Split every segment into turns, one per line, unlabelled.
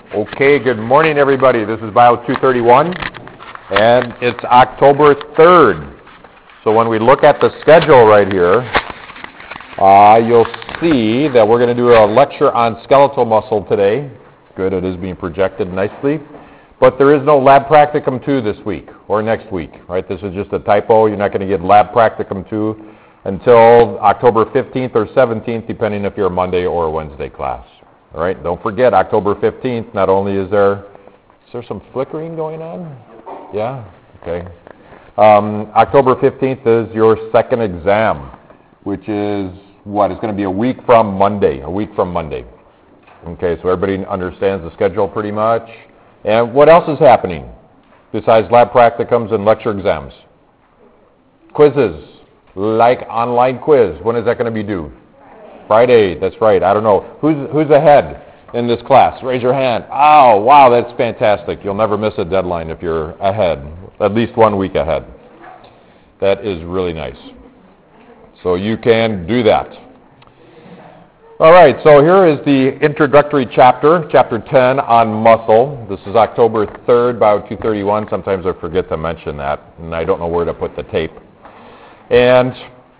Okay, good morning everybody. This is Bio 231 and it's October 3rd. So when we look at the schedule right here, you'll see that we're going to do a lecture on skeletal muscle today. Good, it is being projected nicely. But there is no Lab Practicum 2 this week or next week, right? This is just a typo. You're not going to get Lab Practicum 2 until October 15th or 17th, depending if you're a Monday or a Wednesday class. All right, don't forget, October 15th, not only is there some flickering going on? Yeah? Okay. October 15th is your second exam, which is what? It's going to be a week from Monday. Okay, so everybody understands the schedule pretty much. And what else is happening besides lab practicums and lecture exams? Quizzes, like online quiz. When is that going to be due? Friday, that's right. I don't know. Who's ahead in this class? Raise your hand. Oh, wow, that's fantastic. You'll never miss a deadline if you're ahead, at least 1 week ahead. That is really nice. So you can do that. All right, so here is the introductory chapter, chapter 10 on muscle. This is October 3rd, Bio 231. Sometimes I forget to mention that, and I don't know where to put the tape. And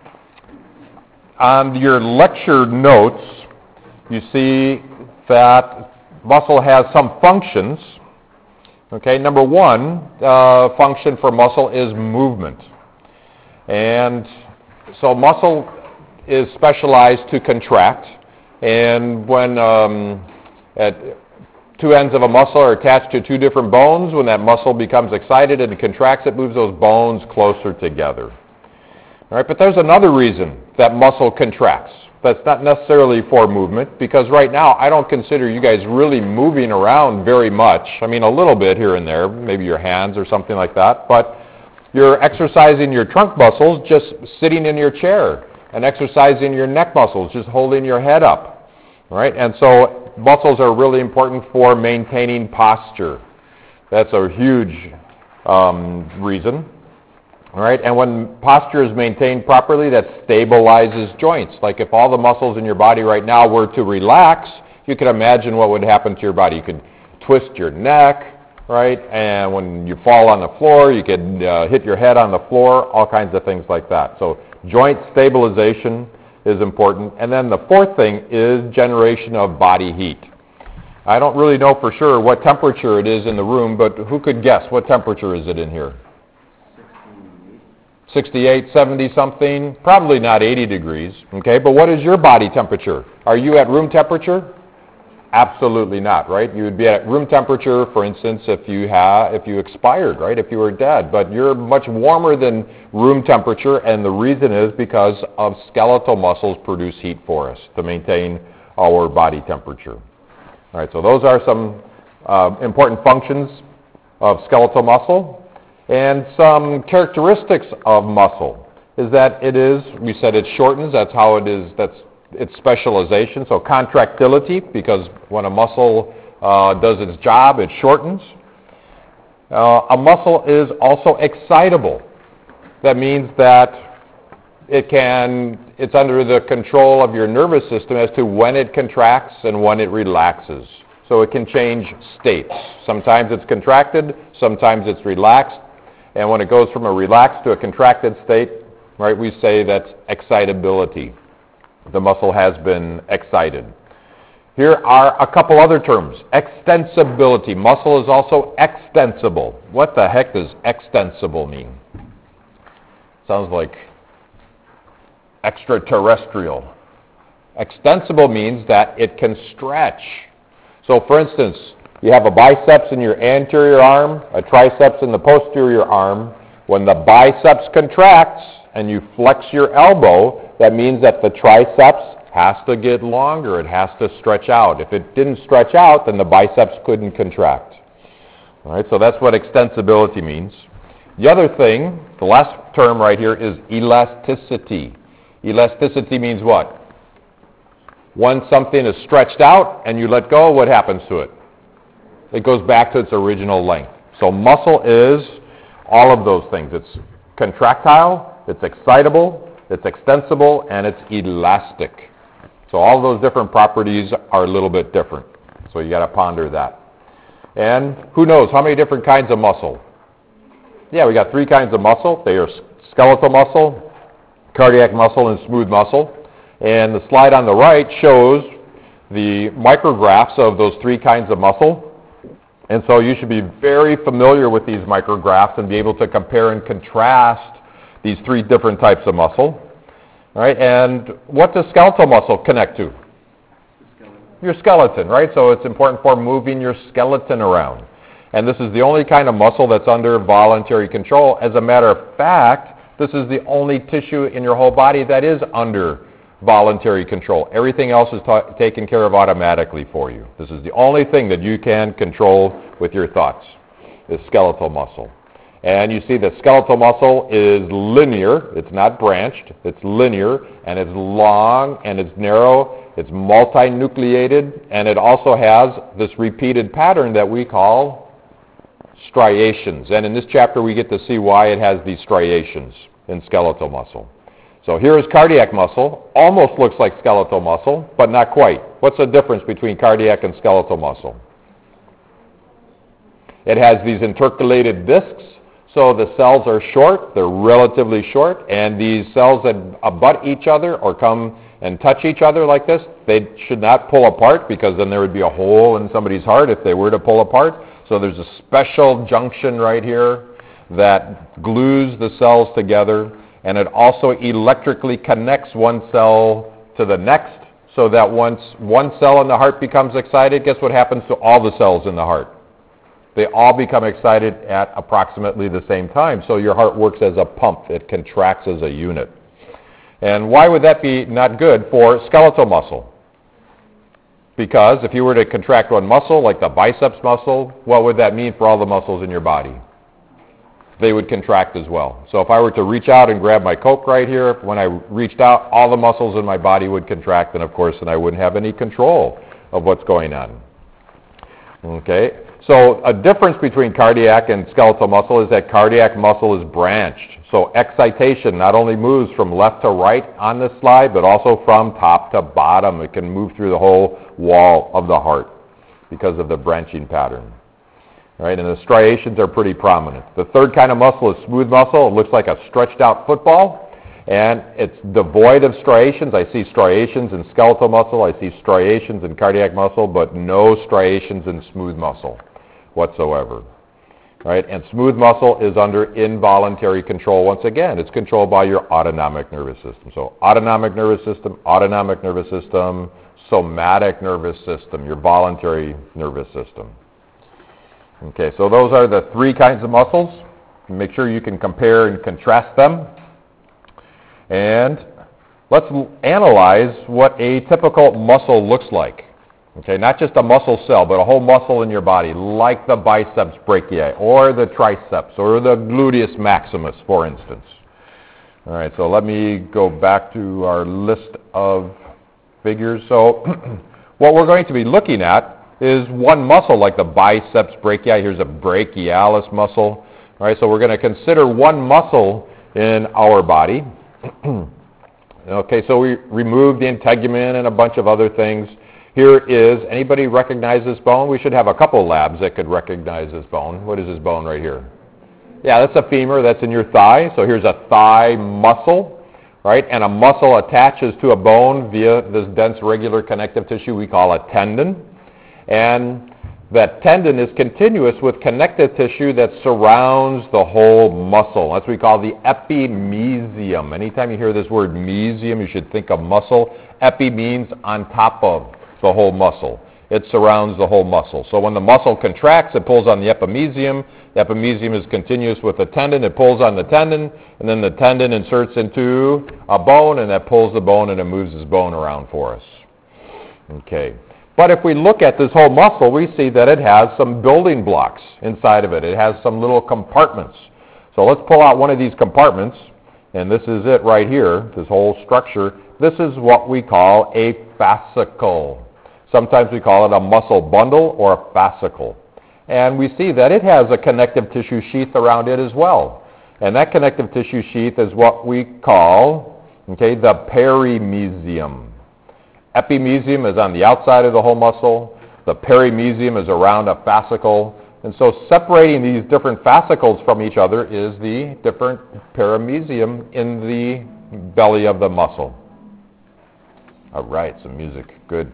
on your lecture notes, you see that muscle has some functions. Okay, number one function for muscle is movement. And so muscle is specialized to contract. And when at two ends of a muscle are attached to two different bones, when that muscle becomes excited and it contracts, it moves those bones closer together. All right, but there's another reason that muscle contracts. That's not necessarily for movement, because right now I don't consider you guys really moving around very much. I mean, a little bit here and there, maybe your hands or something like that, but you're exercising your trunk muscles just sitting in your chair and exercising your neck muscles just holding your head up. All right, and so muscles are really important for maintaining posture. That's a huge reason. All right, and when posture is maintained properly, that stabilizes joints. Like if all the muscles in your body right now were to relax, you can imagine what would happen to your body. You could twist your neck, right? And when you fall on the floor, you could hit your head on the floor, all kinds of things like that. So joint stabilization is important. And then the fourth thing is generation of body heat. I don't really know for sure what temperature it is in the room, but who could guess? What temperature is it in here? 68, 70 something, probably not 80 degrees, okay? But what is your body temperature? Are you at room temperature? Absolutely not, right? You would be at room temperature, for instance, if you expired, right? If you were dead. But you're much warmer than room temperature, and the reason is because of skeletal muscles produce heat for us to maintain our body temperature. All right, so those are some important functions of skeletal muscle. And some characteristics of muscle is that we said it shortens, that's how it is, that's its specialization. So contractility, because when a muscle does its job, it shortens. A muscle is also excitable. That means that it's under the control of your nervous system as to when it contracts and when it relaxes. So it can change states. Sometimes it's contracted, sometimes it's relaxed. And when it goes from a relaxed to a contracted state, right, we say that's excitability. The muscle has been excited. Here are a couple other terms. Extensibility. Muscle is also extensible. What the heck does extensible mean? Sounds like extraterrestrial. Extensible means that it can stretch. So for instance, you have a biceps in your anterior arm, a triceps in the posterior arm. When the biceps contracts and you flex your elbow, that means that the triceps has to get longer. It has to stretch out. If it didn't stretch out, then the biceps couldn't contract. All right, so that's what extensibility means. The other thing, the last term right here, is elasticity. Elasticity means what? When something is stretched out and you let go, what happens to it? It goes back to its original length. So muscle is all of those things. It's contractile, it's excitable, it's extensible, and it's elastic. So all those different properties are a little bit different. So you got to ponder that. And who knows how many different kinds of muscle? Yeah, we got 3 kinds of muscle. They are skeletal muscle, cardiac muscle, and smooth muscle. And the slide on the right shows the micrographs of those 3 kinds of muscle. And so you should be very familiar with these micrographs and be able to compare and contrast these 3 different types of muscle. All right, and what does skeletal muscle connect to? Your skeleton, right? So it's important for moving your skeleton around. And this is the only kind of muscle that's under voluntary control. As a matter of fact, this is the only tissue in your whole body that is under voluntary control. Everything else is taken care of automatically for you. This is the only thing that you can control with your thoughts, is skeletal muscle. And you see that skeletal muscle is linear. It's not branched. It's linear, and it's long, and it's narrow. It's multinucleated, and it also has this repeated pattern that we call striations. And in this chapter, we get to see why it has these striations in skeletal muscle. So here is cardiac muscle. Almost looks like skeletal muscle, but not quite. What's the difference between cardiac and skeletal muscle? It has these intercalated discs, so the cells are short. They're relatively short, and these cells that abut each other or come and touch each other like this, they should not pull apart, because then there would be a hole in somebody's heart if they were to pull apart. So there's a special junction right here that glues the cells together, and it also electrically connects one cell to the next, so that once one cell in the heart becomes excited, guess what happens to all the cells in the heart? They all become excited at approximately the same time. So your heart works as a pump. It contracts as a unit. And why would that be not good for skeletal muscle? Because if you were to contract one muscle, like the biceps muscle, what would that mean for all the muscles in your body? They would contract as well. So if I were to reach out and grab my Coke right here, when I reached out, all the muscles in my body would contract, and of course, then I wouldn't have any control of what's going on. Okay? So a difference between cardiac and skeletal muscle is that cardiac muscle is branched. So excitation not only moves from left to right on this slide, but also from top to bottom. It can move through the whole wall of the heart because of the branching pattern. Right, and the striations are pretty prominent. The 3rd kind of muscle is smooth muscle. It looks like a stretched out football, and it's devoid of striations. I see striations in skeletal muscle. I see striations in cardiac muscle, but no striations in smooth muscle whatsoever. Right, and smooth muscle is under involuntary control. Once again, it's controlled by your autonomic nervous system. So autonomic nervous system, somatic nervous system, your voluntary nervous system. Okay, so those are the 3 kinds of muscles. Make sure you can compare and contrast them. And let's analyze what a typical muscle looks like. Okay, not just a muscle cell, but a whole muscle in your body, like the biceps brachii, or the triceps, or the gluteus maximus, for instance. All right, so let me go back to our list of figures. So what we're going to be looking at is one muscle, like the biceps brachii. Here's a brachialis muscle. All right, so we're going to consider one muscle in our body. Okay, so we removed the integument and a bunch of other things. Here is, anybody recognize this bone? We should have a couple labs that could recognize this bone. What is this bone right here? Yeah, that's a femur. That's in your thigh. So here's a thigh muscle, right? And a muscle attaches to a bone via this dense regular connective tissue we call a tendon. And that tendon is continuous with connective tissue that surrounds the whole muscle. That's what we call the epimysium. Anytime you hear this word mesium, you should think of muscle. Epi means on top of the whole muscle. It surrounds the whole muscle. So when the muscle contracts, it pulls on the epimysium. The epimysium is continuous with the tendon. It pulls on the tendon, and then the tendon inserts into a bone, and that pulls the bone, and it moves this bone around for us. Okay. But if we look at this whole muscle, we see that it has some building blocks inside of it. It has some little compartments. So let's pull out one of these compartments, and this is it right here, this whole structure. This is what we call a fascicle. Sometimes we call it a muscle bundle or a fascicle. And we see that it has a connective tissue sheath around it as well. And that connective tissue sheath is what we call, okay, the perimysium. Epimysium is on the outside of the whole muscle. The perimysium is around a fascicle. And so separating these different fascicles from each other is the different perimysium in the belly of the muscle. All right, some music. Good.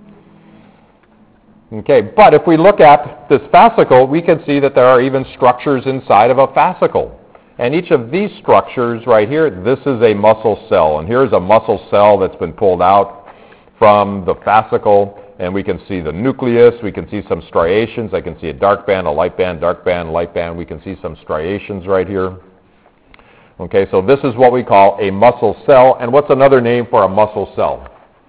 Okay, but if we look at this fascicle, we can see that there are even structures inside of a fascicle. And each of these structures right here, this is a muscle cell. And here's a muscle cell that's been pulled out from the fascicle. And we can see the nucleus. We can see some striations. I can see a dark band, a light band, dark band, light band. We can see some striations right here. Okay, so this is what we call a muscle cell. And what's another name for a muscle cell?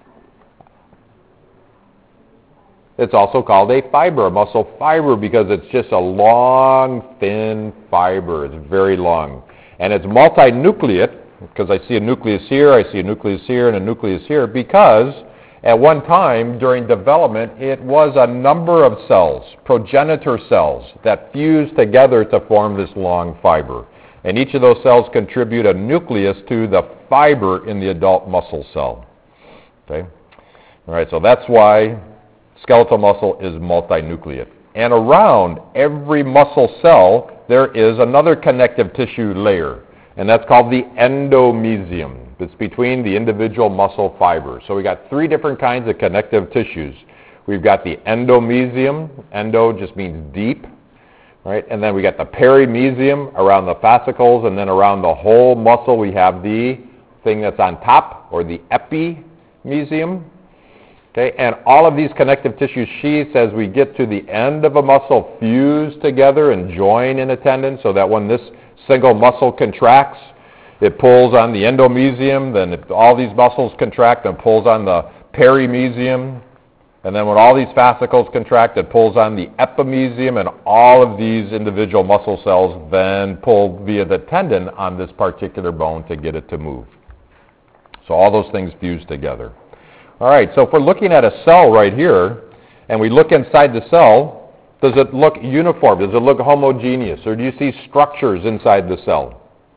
It's also called a fiber, a muscle fiber, because it's just a long, thin fiber. It's very long. And it's multinucleate, because I see a nucleus here, I see a nucleus here, and a nucleus here, because at one time during development, it was a number of cells, progenitor cells, that fused together to form this long fiber. And each of those cells contribute a nucleus to the fiber in the adult muscle cell. Okay? All right, so that's why skeletal muscle is multinucleate. And around every muscle cell, there is another connective tissue layer, and that's called the endomysium. It's between the individual muscle fibers. So we got three different kinds of connective tissues. We've got the endomysium. Endo just means deep, right? And then we got the perimysium around the fascicles, and then around the whole muscle we have the thing that's on top, or the epimysium. Okay, and all of these connective tissue sheaths, as we get to the end of a muscle, fuse together and join in a tendon, so that when this single muscle contracts, it pulls on the endomysium, then all these muscles contract and pulls on the perimysium, and then when all these fascicles contract, it pulls on the epimysium, and all of these individual muscle cells then pull via the tendon on this particular bone to get it to move. So all those things fuse together. All right, so if we're looking at a cell right here, and we look inside the cell, does it look uniform? Does it look homogeneous? Or do you see structures inside the cell?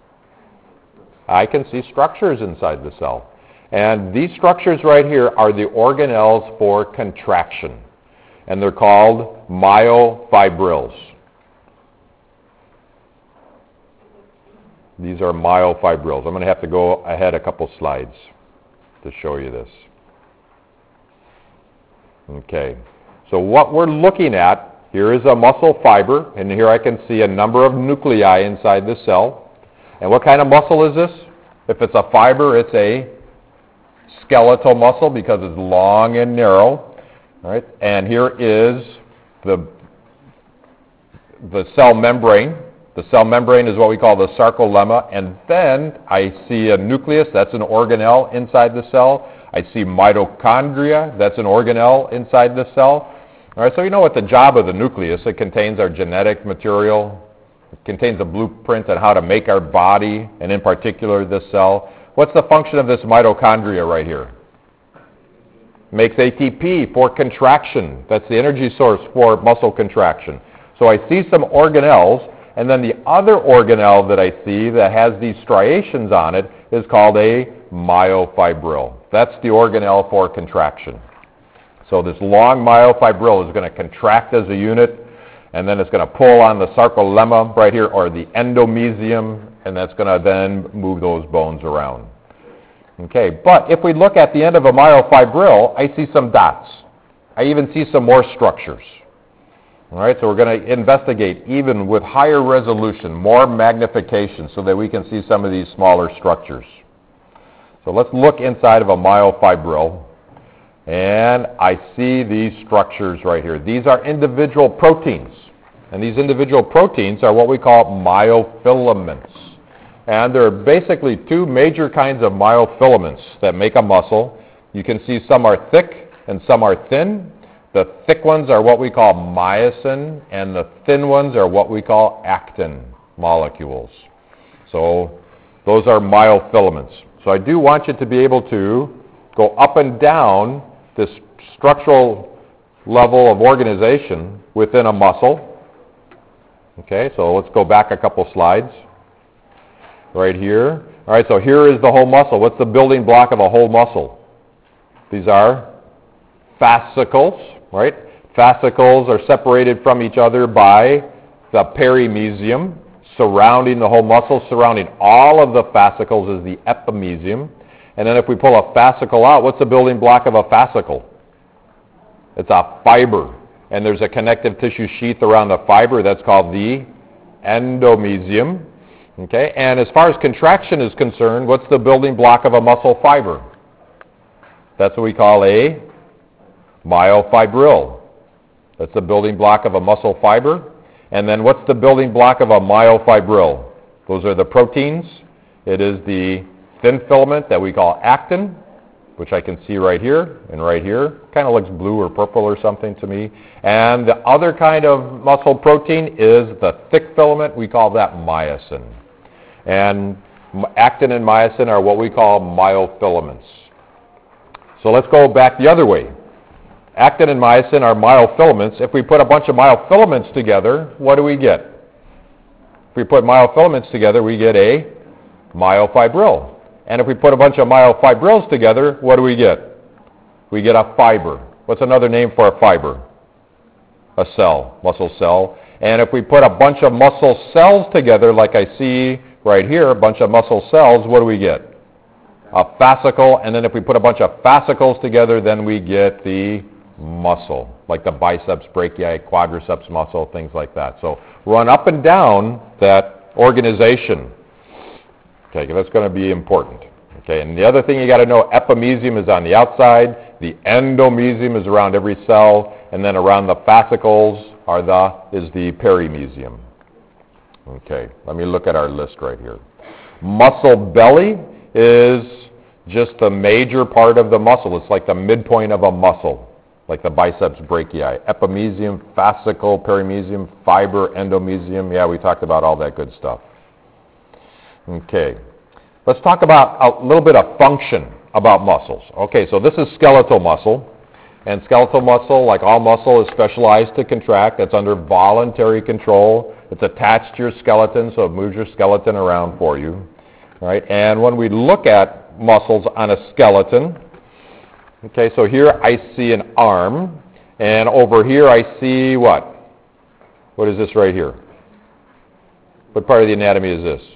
I can see structures inside the cell. And these structures right here are the organelles for contraction. And they're called myofibrils. These are myofibrils. I'm going to have to go ahead a couple slides to show you this. Okay, so what we're looking at, here is a muscle fiber, and here I can see a number of nuclei inside the cell. And what kind of muscle is this? If it's a fiber, it's a skeletal muscle because it's long and narrow. All right, and here is the cell membrane. The cell membrane is what we call the sarcolemma, and then I see a nucleus, that's an organelle inside the cell. I see mitochondria, that's an organelle inside the cell. All right, so you know what the job of the nucleus, it contains our genetic material, it contains a blueprint on how to make our body, and in particular this cell. What's the function of this mitochondria right here? Makes ATP for contraction. That's the energy source for muscle contraction. So I see some organelles, and then the other organelle that I see that has these striations on it is called a myofibril. That's the organelle for contraction. So this long myofibril is going to contract as a unit, and then it's going to pull on the sarcolemma right here, or the endomysium, and that's going to then move those bones around. Okay, but if we look at the end of a myofibril, I see some dots. I even see some more structures. All right, so we're going to investigate even with higher resolution, more magnification, so that we can see some of these smaller structures. So let's look inside of a myofibril, and I see these structures right here. These are individual proteins, and these individual proteins are what we call myofilaments. And there are basically two major kinds of myofilaments that make a muscle. You can see some are thick and some are thin. The thick ones are what we call myosin, and the thin ones are what we call actin molecules. So those are myofilaments. So I do want you to be able to go up and down this structural level of organization within a muscle. Okay, so let's go back a couple slides. Right here. All right, so here is the whole muscle. What's the building block of a whole muscle? These are fascicles, right? Fascicles are separated from each other by the perimysium. Surrounding the whole muscle, surrounding all of the fascicles is the epimysium. And then if we pull a fascicle out, what's the building block of a fascicle? It's a fiber. And there's a connective tissue sheath around the fiber that's called the endomysium. Okay? And as far as contraction is concerned, what's the building block of a muscle fiber? That's what we call a myofibril. That's the building block of a muscle fiber. And then what's the building block of a myofibril? Those are the proteins. It is the thin filament that we call actin, which I can see right here and right here. Kind of looks blue or purple or something to me. And the other kind of muscle protein is the thick filament. We call that myosin. And actin and myosin are what we call myofilaments. So let's go back the other way. Actin and myosin are myofilaments. If we put a bunch of myofilaments together, what do we get? If we put myofilaments together, we get a myofibril. And if we put a bunch of myofibrils together, what do we get? We get a fiber. What's another name for a fiber? A cell, muscle cell. And if we put a bunch of muscle cells together, like I see right here, a bunch of muscle cells, what do we get? A fascicle. And then if we put a bunch of fascicles together, then we get the muscle, like the biceps brachii, quadriceps muscle, things like that. So run up and down that organization. Okay, that's going to be important. Okay, and the other thing you got to know, epimysium is on the outside, the endomysium is around every cell, and then around the fascicles is the perimysium. Okay, let me look at our list right here. Muscle belly is just the major part of the muscle. It's like the midpoint of a muscle, like the biceps brachii. Epimysium, fascicle, perimysium, fiber, endomysium. Yeah, we talked about all that good stuff. Okay, let's talk about a little bit of function about muscles. Okay, so this is skeletal muscle. And skeletal muscle, like all muscle, is specialized to contract. It's under voluntary control. It's attached to your skeleton, so it moves your skeleton around for you. All right, and when we look at muscles on a skeleton, okay, so here I see an arm, and over here I see what? What is this right here? What part of the anatomy is this?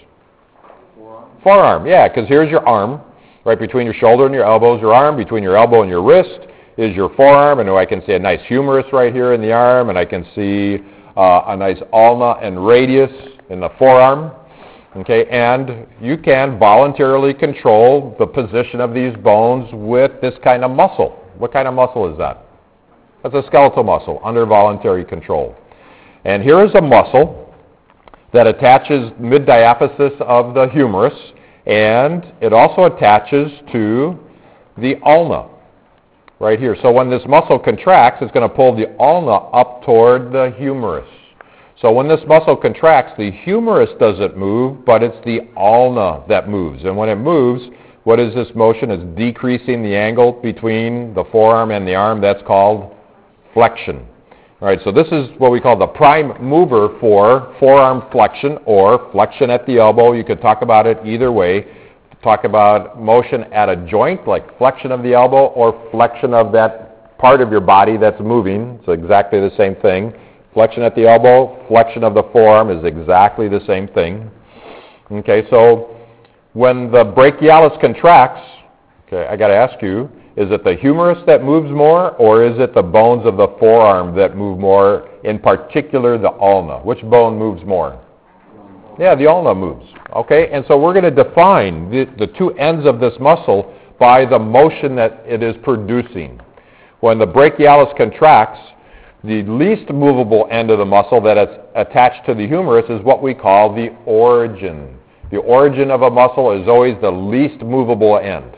Forearm, yeah, because here's your arm. Right between your shoulder and your elbow is your arm. Between your elbow and your wrist is your forearm. And I can see a nice humerus right here in the arm. And I can see a nice ulna and radius in the forearm. Okay, and you can voluntarily control the position of these bones with this kind of muscle. What kind of muscle is that? That's a skeletal muscle under voluntary control. And here is a muscle that attaches mid-diaphysis of the humerus, and it also attaches to the ulna right here. So when this muscle contracts, it's going to pull the ulna up toward the humerus. So when this muscle contracts, the humerus doesn't move, but it's the ulna that moves. And when it moves, what is this motion? It's decreasing the angle between the forearm and the arm. That's called flexion. All right, so this is what we call the prime mover for forearm flexion or flexion at the elbow. You could talk about it either way. Talk about motion at a joint, like flexion of the elbow, or flexion of that part of your body that's moving. It's exactly the same thing. Flexion at the elbow, flexion of the forearm is exactly the same thing. Okay, so when the brachialis contracts, okay, I got to ask you, is it the humerus that moves more, or is it the bones of the forearm that move more, in particular the ulna? Which bone moves more? Yeah, the ulna moves. Okay, and so we're going to define the two ends of this muscle by the motion that it is producing. When the brachialis contracts, the least movable end of the muscle that is attached to the humerus is what we call the origin. The origin of a muscle is always the least movable end.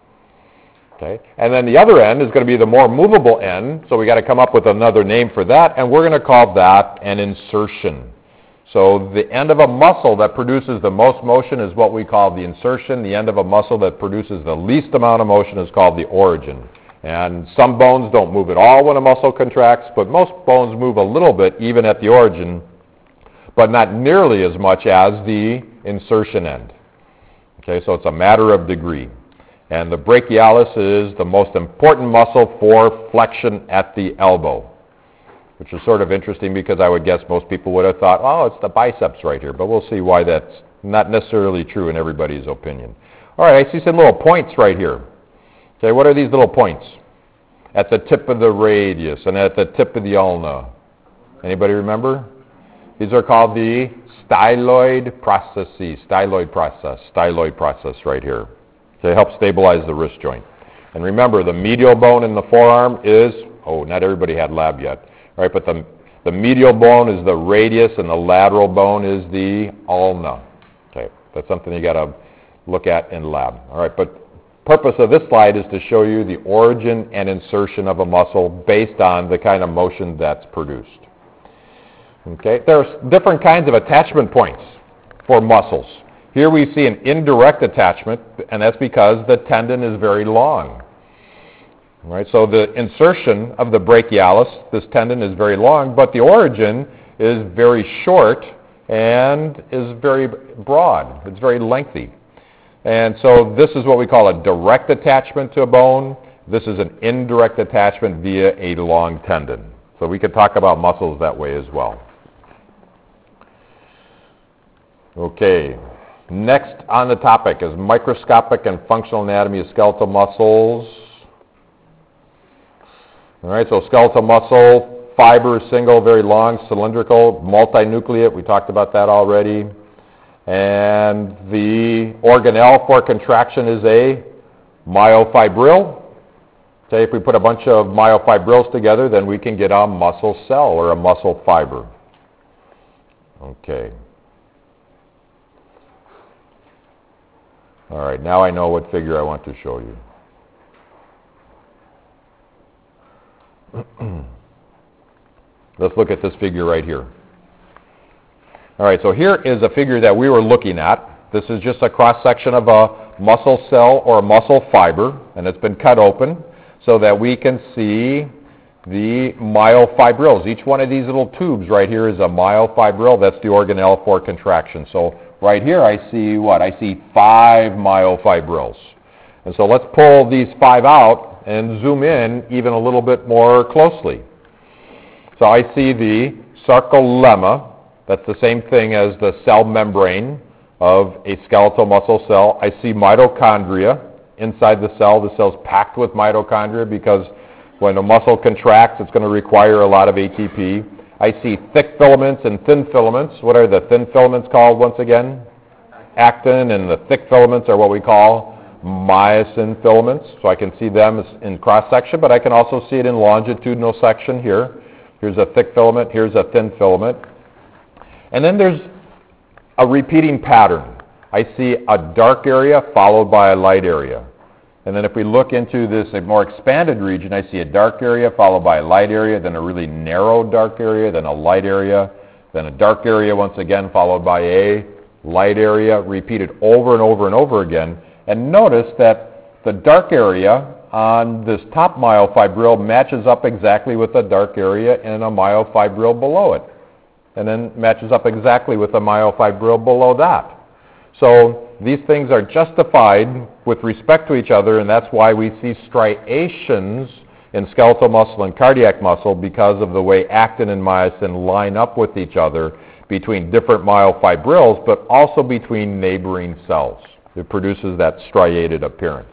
Okay, and then the other end is going to be the more movable end, so we got to come up with another name for that, and we're going to call that an insertion. So the end of a muscle that produces the most motion is what we call the insertion. The end of a muscle that produces the least amount of motion is called the origin. And some bones don't move at all when a muscle contracts, but most bones move a little bit even at the origin, but not nearly as much as the insertion end. Okay, so it's a matter of degree. And the brachialis is the most important muscle for flexion at the elbow. which is sort of interesting because I would guess most people would have thought, oh, it's the biceps right here, but we'll see why that's not necessarily true in everybody's opinion. All right, I see some little points right here. Okay, what are these little points? At the tip of the radius and at the tip of the ulna. Anybody remember? These are called the styloid processes, styloid process right here. Okay, help stabilize the wrist joint. And remember, the medial bone in the forearm is, not everybody had lab yet, right? But the medial bone is the radius and the lateral bone is the ulna. Okay, that's something you got to look at in lab. All right, but purpose of this slide is to show you the origin and insertion of a muscle based on the kind of motion that's produced. Okay, there's different kinds of attachment points for muscles. Here we see an indirect attachment, and that's because the tendon is very long. All right, so the insertion of the brachialis, this tendon is very long, but the origin is very short and is very broad. It's very lengthy. And so this is what we call a direct attachment to a bone. This is an indirect attachment via a long tendon. So we could talk about muscles that way as well. Okay, next on the topic is microscopic and functional anatomy of skeletal muscles. All right, so skeletal muscle, fiber, single, very long, cylindrical, multinucleate. We talked about that already. And the organelle for contraction is a myofibril. Okay, if we put a bunch of myofibrils together, then we can get a muscle cell or a muscle fiber. Okay. All right, now I know what figure I want to show you. Let's look at this figure right here. All right, so here is a figure that we were looking at. This is just a cross-section of a muscle cell or a muscle fiber, and it's been cut open so that we can see the myofibrils. Each one of these little tubes right here is a myofibril. That's the organelle for contraction. So right here I see what? I see 5 myofibrils. And so let's pull these 5 out and zoom in even a little bit more closely. So I see the sarcolemma. That's the same thing as the cell membrane of a skeletal muscle cell. I see mitochondria inside the cell. The cell's packed with mitochondria because when a muscle contracts, it's going to require a lot of ATP. I see thick filaments and thin filaments. What are the thin filaments called once again? Actin, and the thick filaments are what we call myosin filaments. So I can see them in cross-section, but I can also see it in longitudinal section here. Here's a thick filament, here's a thin filament. And then there's a repeating pattern. I see a dark area followed by a light area. And then if we look into this more expanded region, I see a dark area followed by a light area, then a really narrow dark area, then a light area, then a dark area once again followed by a light area, repeated over and over and over again. And notice that the dark area on this top myofibril matches up exactly with the dark area in a myofibril below it. And then matches up exactly with the myofibril below that. So these things are justified with respect to each other, and that's why we see striations in skeletal muscle and cardiac muscle because of the way actin and myosin line up with each other between different myofibrils, but also between neighboring cells. It produces that striated appearance.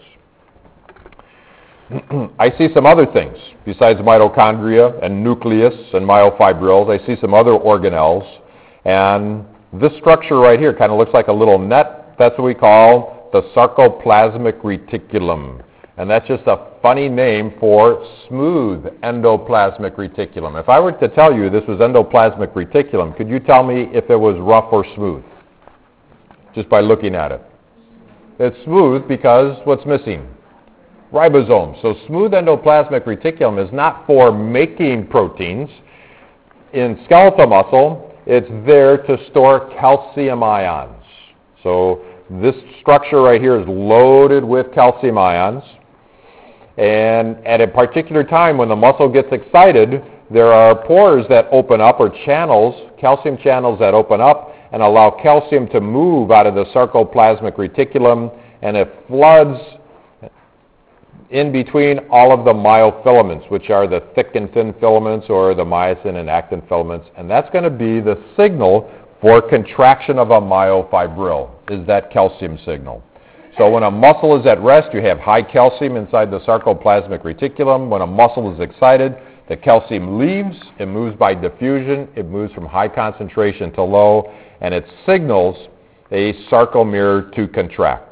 I see some other things besides mitochondria and nucleus and myofibrils. I see some other organelles, and this structure right here kind of looks like a little net. That's what we call the sarcoplasmic reticulum, and that's just a funny name for smooth endoplasmic reticulum. If I were to tell you this was endoplasmic reticulum, could you tell me if it was rough or smooth? Just by looking at it. It's smooth because what's missing? Ribosomes. So smooth endoplasmic reticulum is not for making proteins. In skeletal muscle, it's there to store calcium ions. So this structure right here is loaded with calcium ions. And at a particular time when the muscle gets excited, there are pores that open up, or channels, calcium channels that open up and allow calcium to move out of the sarcoplasmic reticulum, and it floods in between all of the myofilaments, which are the thick and thin filaments or the myosin and actin filaments, and that's going to be the signal for contraction of a myofibril, is that calcium signal. So when a muscle is at rest, you have high calcium inside the sarcoplasmic reticulum. When a muscle is excited, the calcium leaves, it moves by diffusion, it moves from high concentration to low, and it signals a sarcomere to contract.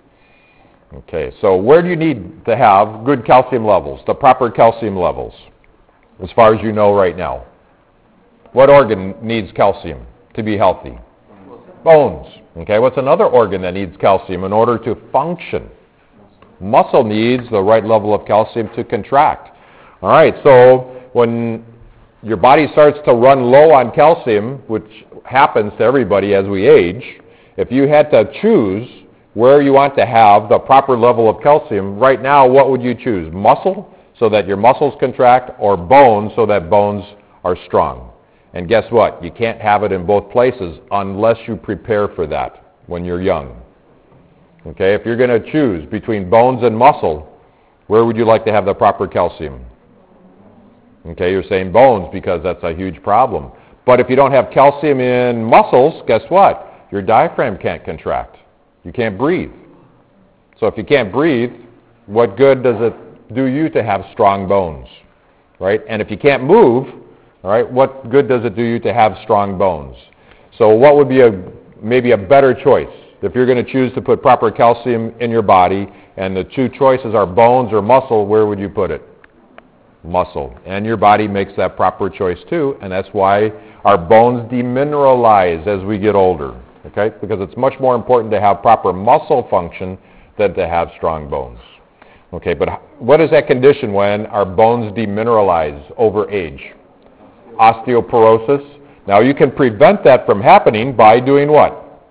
Okay, so where do you need to have good calcium levels, the proper calcium levels, as far as you know right now? What organ needs calcium to be healthy? Bones. Okay, what's another organ that needs calcium in order to function? Muscle needs the right level of calcium to contract. All right, so when your body starts to run low on calcium, which happens to everybody as we age, if you had to choose where you want to have the proper level of calcium, right now, what would you choose? Muscle, so that your muscles contract, or bones, so that bones are strong? And guess what? You can't have it in both places unless you prepare for that when you're young. Okay, if you're going to choose between bones and muscle, where would you like to have the proper calcium? Okay, you're saying bones because that's a huge problem. But if you don't have calcium in muscles, guess what? Your diaphragm can't contract. You can't breathe. So if you can't breathe, what good does it do you to have strong bones? Right? And if you can't move, all right, what good does it do you to have strong bones? So what would be maybe a better choice? If you're going to choose to put proper calcium in your body, and the two choices are bones or muscle, where would you put it? Muscle. And your body makes that proper choice too, and that's why our bones demineralize as we get older. Okay? Because it's much more important to have proper muscle function than to have strong bones. Okay, but what is that condition when our bones demineralize over age? Osteoporosis. Now you can prevent that from happening by doing what?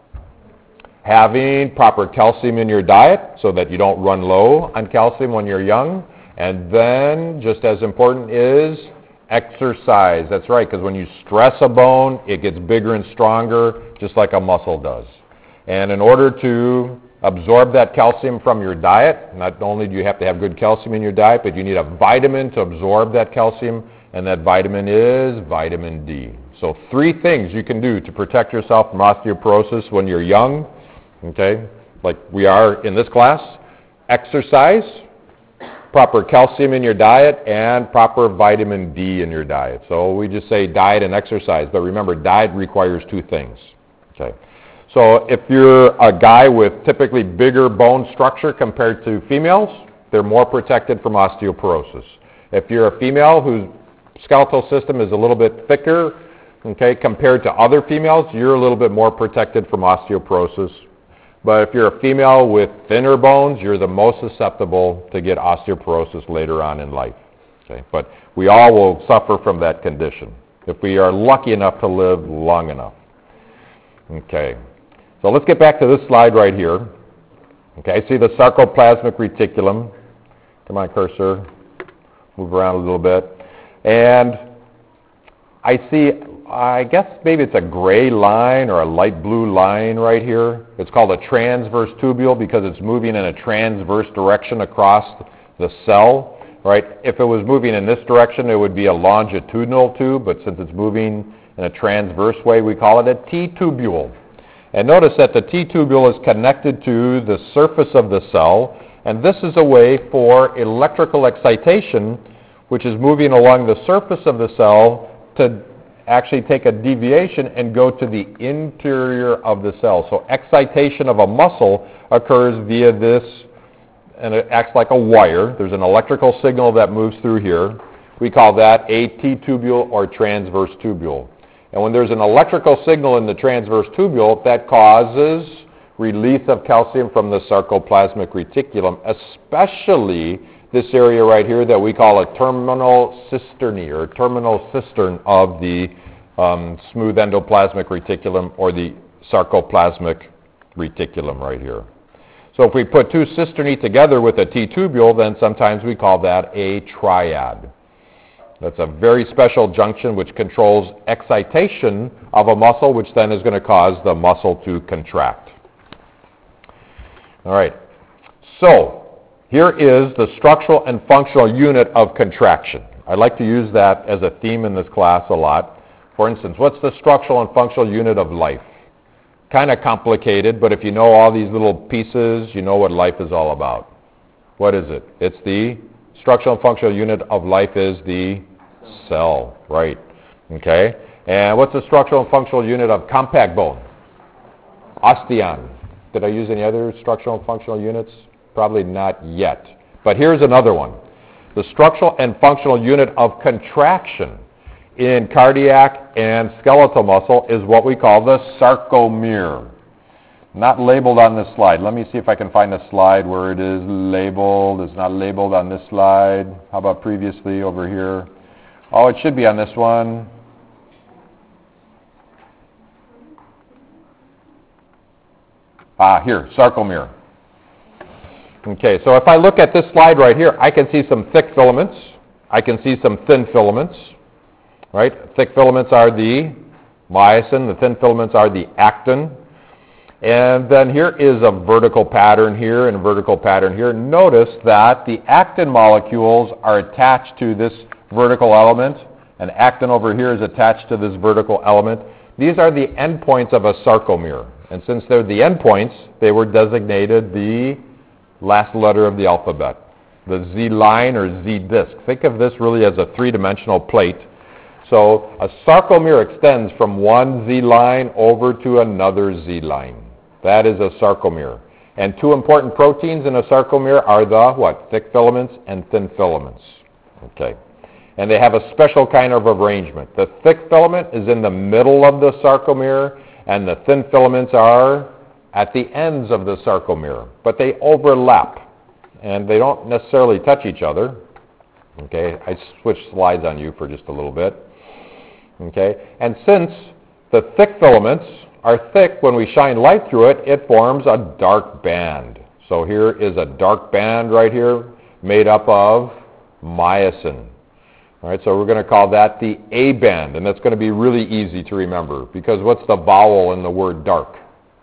Having proper calcium in your diet so that you don't run low on calcium when you're young. And then, just as important is exercise. That's right, because when you stress a bone, it gets bigger and stronger, just like a muscle does. And in order to absorb that calcium from your diet, not only do you have to have good calcium in your diet, but you need a vitamin to absorb that calcium, and that vitamin is vitamin D. So 3 things you can do to protect yourself from osteoporosis when you're young, okay, like we are in this class: exercise, proper calcium in your diet, and proper vitamin D in your diet. So we just say diet and exercise, but remember, diet requires 2 things. Okay. So if you're a guy with typically bigger bone structure compared to females, they're more protected from osteoporosis. If you're a female whose skeletal system is a little bit thicker, okay, compared to other females, you're a little bit more protected from osteoporosis. But if you're a female with thinner bones, you're the most susceptible to get osteoporosis later on in life. Okay? But we all will suffer from that condition if we are lucky enough to live long enough. Okay, so let's get back to this slide right here. Okay, see the sarcoplasmic reticulum. Come on, cursor. Move around a little bit. And I see, I guess maybe it's a gray line or a light blue line right here. It's called a transverse tubule because it's moving in a transverse direction across the cell, right? If it was moving in this direction, it would be a longitudinal tube, but since it's moving in a transverse way, we call it a T-tubule. And notice that the T-tubule is connected to the surface of the cell, and this is a way for electrical excitation, which is moving along the surface of the cell, to actually take a deviation and go to the interior of the cell. So excitation of a muscle occurs via this, and it acts like a wire. There's an electrical signal that moves through here. We call that a T-tubule or transverse tubule. And when there's an electrical signal in the transverse tubule, that causes release of calcium from the sarcoplasmic reticulum, especially this area right here that we call a terminal cisternae, or terminal cistern of the smooth endoplasmic reticulum, or the sarcoplasmic reticulum right here. So if we put 2 cisternae together with a T-tubule, then sometimes we call that a triad. That's a very special junction which controls excitation of a muscle, which then is going to cause the muscle to contract. All right. So Here is the structural and functional unit of contraction. I like to use that as a theme in this class a lot. For instance, what's the structural and functional unit of life? Kind of complicated, but if you know all these little pieces, you know what life is all about. What is it? It's the structural and functional unit of life is the cell, right? Okay. And what's the structural and functional unit of compact bone? Osteon. Did I use any other structural and functional units? Probably not yet. But here's another one. The structural and functional unit of contraction in cardiac and skeletal muscle is what we call the sarcomere. Not labeled on this slide. Let me see if I can find a slide where it is labeled. It's not labeled on this slide. How about previously over here? Oh, it should be on this one. Here, sarcomere. Okay, so if I look at this slide right here, I can see some thick filaments. I can see some thin filaments, right? Thick filaments are the myosin. The thin filaments are the actin. And then here is a vertical pattern here and a vertical pattern here. Notice that the actin molecules are attached to this vertical element, and actin over here is attached to this vertical element. These are the endpoints of a sarcomere. And since they're the endpoints, they were designated the last letter of the alphabet, the Z line or Z disc. Think of this really as a three-dimensional plate. So a sarcomere extends from one Z line over to another Z line. That is a sarcomere. And two important proteins in a sarcomere are the what? Thick filaments and thin filaments. Okay. And they have a special kind of arrangement. The thick filament is in the middle of the sarcomere, and the thin filaments are at the ends of the sarcomere. But they overlap, and they don't necessarily touch each other. Okay, I switched slides on you for just a little bit. Okay, and since the thick filaments are thick, when we shine light through it, it forms a dark band. So here is a dark band right here made up of myosin. All right, so we're going to call that the A band, and that's going to be really easy to remember because what's the vowel in the word dark?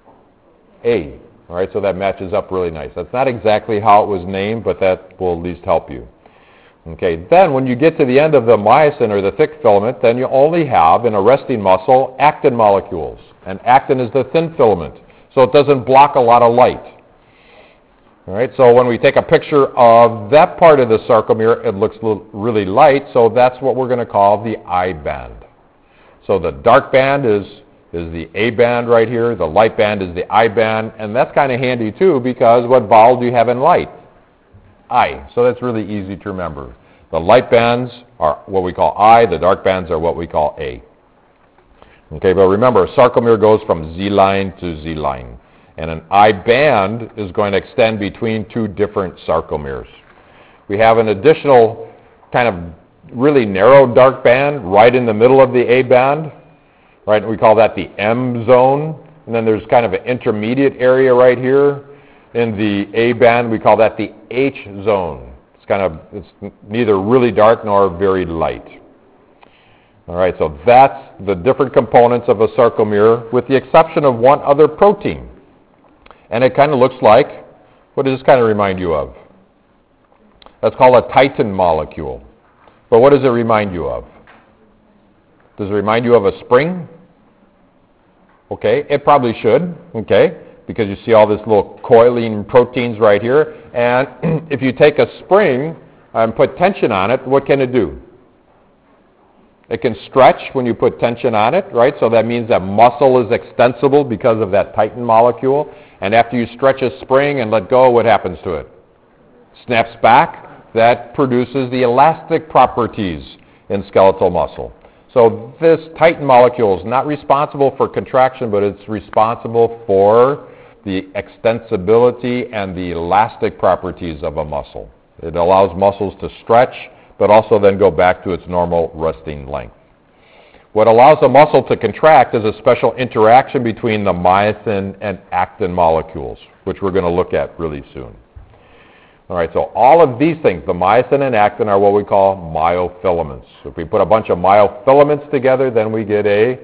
A. All right, so that matches up really nice. That's not exactly how it was named, but that will at least help you. Okay, then when you get to the end of the myosin or the thick filament, then you only have in a resting muscle actin molecules, and actin is the thin filament, so it doesn't block a lot of light. All right, so when we take a picture of that part of the sarcomere, it looks really light, so that's what we're going to call the I band. So the dark band is the A band right here, the light band is the I band, and that's kind of handy too because what vowel do you have in light? I, so that's really easy to remember. The light bands are what we call I, the dark bands are what we call A. Okay, but remember, a sarcomere goes from Z line to Z line. And an I band is going to extend between two different sarcomeres. We have an additional kind of really narrow dark band right in the middle of the A band. Right? We call that the M zone. And then there's kind of an intermediate area right here in the A band. We call that the H zone. It's neither really dark nor very light. All right, so that's the different components of a sarcomere with the exception of one other protein. And it kind of looks like, what does this kind of remind you of? That's called a titin molecule. But what does it remind you of? Does it remind you of a spring? Okay, it probably should, okay, because you see all this little coiling proteins right here. And if you take a spring and put tension on it, what can it do? It can stretch when you put tension on it, right? So that means that muscle is extensible because of that titin molecule. And after you stretch a spring and let go, what happens to it? Snaps back. That produces the elastic properties in skeletal muscle. So this titin molecule is not responsible for contraction, but it's responsible for the extensibility and the elastic properties of a muscle. It allows muscles to stretch, but also then go back to its normal resting length. What allows a muscle to contract is a special interaction between the myosin and actin molecules, which we're going to look at really soon. All right, so all of these things, the myosin and actin, are what we call myofilaments. If we put a bunch of myofilaments together, then we get a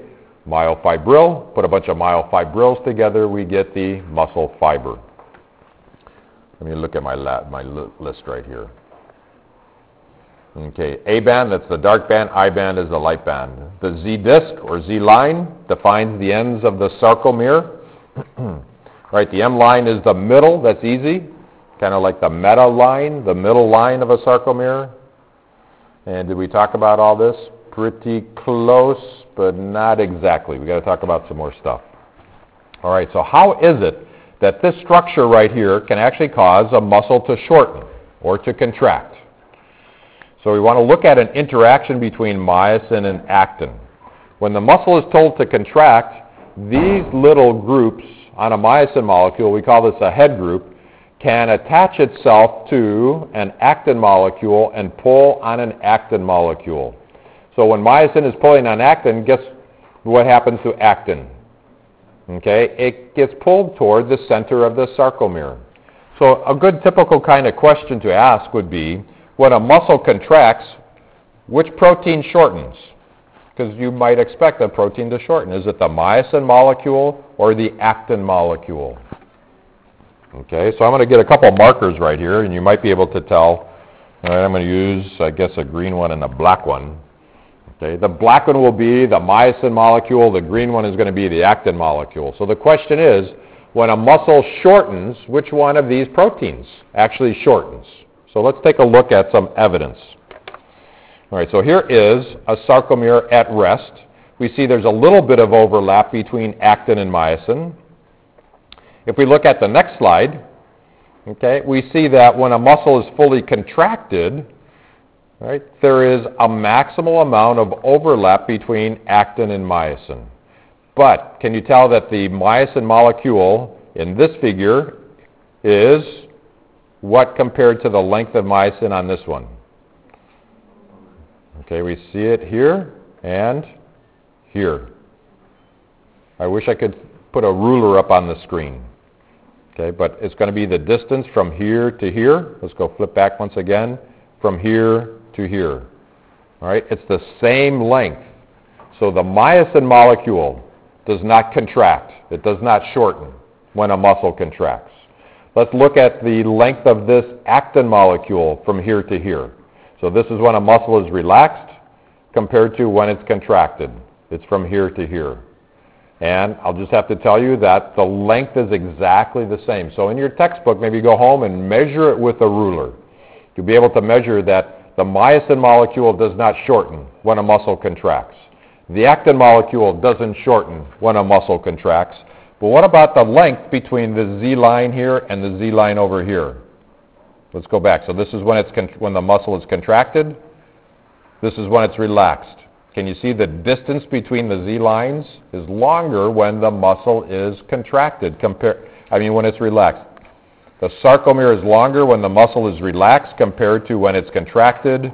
myofibril. Put a bunch of myofibrils together, we get the muscle fiber. Let me look at my list right here. Okay, A band, that's the dark band. I band is the light band. The Z disc or Z line defines the ends of the sarcomere. Right, the M line is the middle. That's easy. Kind of like the meta line, the middle line of a sarcomere. And did we talk about all this? Pretty close, but not exactly. We got to talk about some more stuff. All right, so how is it that this structure right here can actually cause a muscle to shorten or to contract? So we want to look at an interaction between myosin and actin. When the muscle is told to contract, these little groups on a myosin molecule, we call this a head group, can attach itself to an actin molecule and pull on an actin molecule. So when myosin is pulling on actin, guess what happens to actin? Okay, it gets pulled toward the center of the sarcomere. So a good typical kind of question to ask would be, when a muscle contracts, which protein shortens? Because you might expect a protein to shorten. Is it the myosin molecule or the actin molecule? Okay, so I'm going to get a couple markers right here, and you might be able to tell. All right, I'm going to use, I guess, a green one and a black one. Okay, the black one will be the myosin molecule. The green one is going to be the actin molecule. So the question is, when a muscle shortens, which one of these proteins actually shortens? So let's take a look at some evidence. All right, so here is a sarcomere at rest. We see there's a little bit of overlap between actin and myosin. If we look at the next slide, okay, we see that when a muscle is fully contracted, right, there is a maximal amount of overlap between actin and myosin. But can you tell that the myosin molecule in this figure is what compared to the length of myosin on this one? Okay, we see it here and here. I wish I could put a ruler up on the screen. Okay, but it's going to be the distance from here to here. Let's go flip back once again. From here to here. All right, it's the same length. So the myosin molecule does not contract. It does not shorten when a muscle contracts. Let's look at the length of this actin molecule from here to here. So this is when a muscle is relaxed compared to when it's contracted. It's from here to here. And I'll just have to tell you that the length is exactly the same. So in your textbook, maybe go home and measure it with a ruler. You'll be able to measure that the myosin molecule does not shorten when a muscle contracts. The actin molecule doesn't shorten when a muscle contracts. But what about the length between the Z line here and the Z line over here? Let's go back. So this is when the muscle is contracted. This is when it's relaxed. Can you see the distance between the Z lines is longer when the muscle is contracted when it's relaxed. The sarcomere is longer when the muscle is relaxed compared to when it's contracted.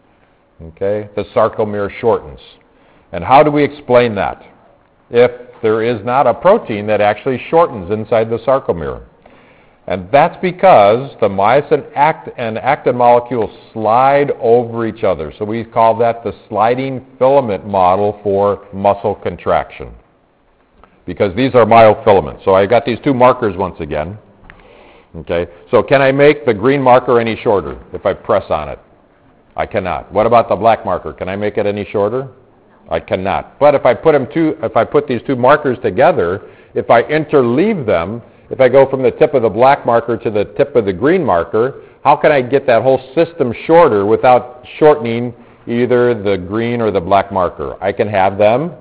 Okay, the sarcomere shortens. And how do we explain that? If there is not a protein that actually shortens inside the sarcomere. And that's because the myosin and actin molecules slide over each other. So we call that the sliding filament model for muscle contraction. Because these are myofilaments. So I got these two markers once again. Okay, so can I make the green marker any shorter if I press on it? I cannot. What about the black marker? Can I make it any shorter? I cannot. But if I put these two markers together, if I interleave them, if I go from the tip of the black marker to the tip of the green marker, how can I get that whole system shorter without shortening either the green or the black marker? I can have them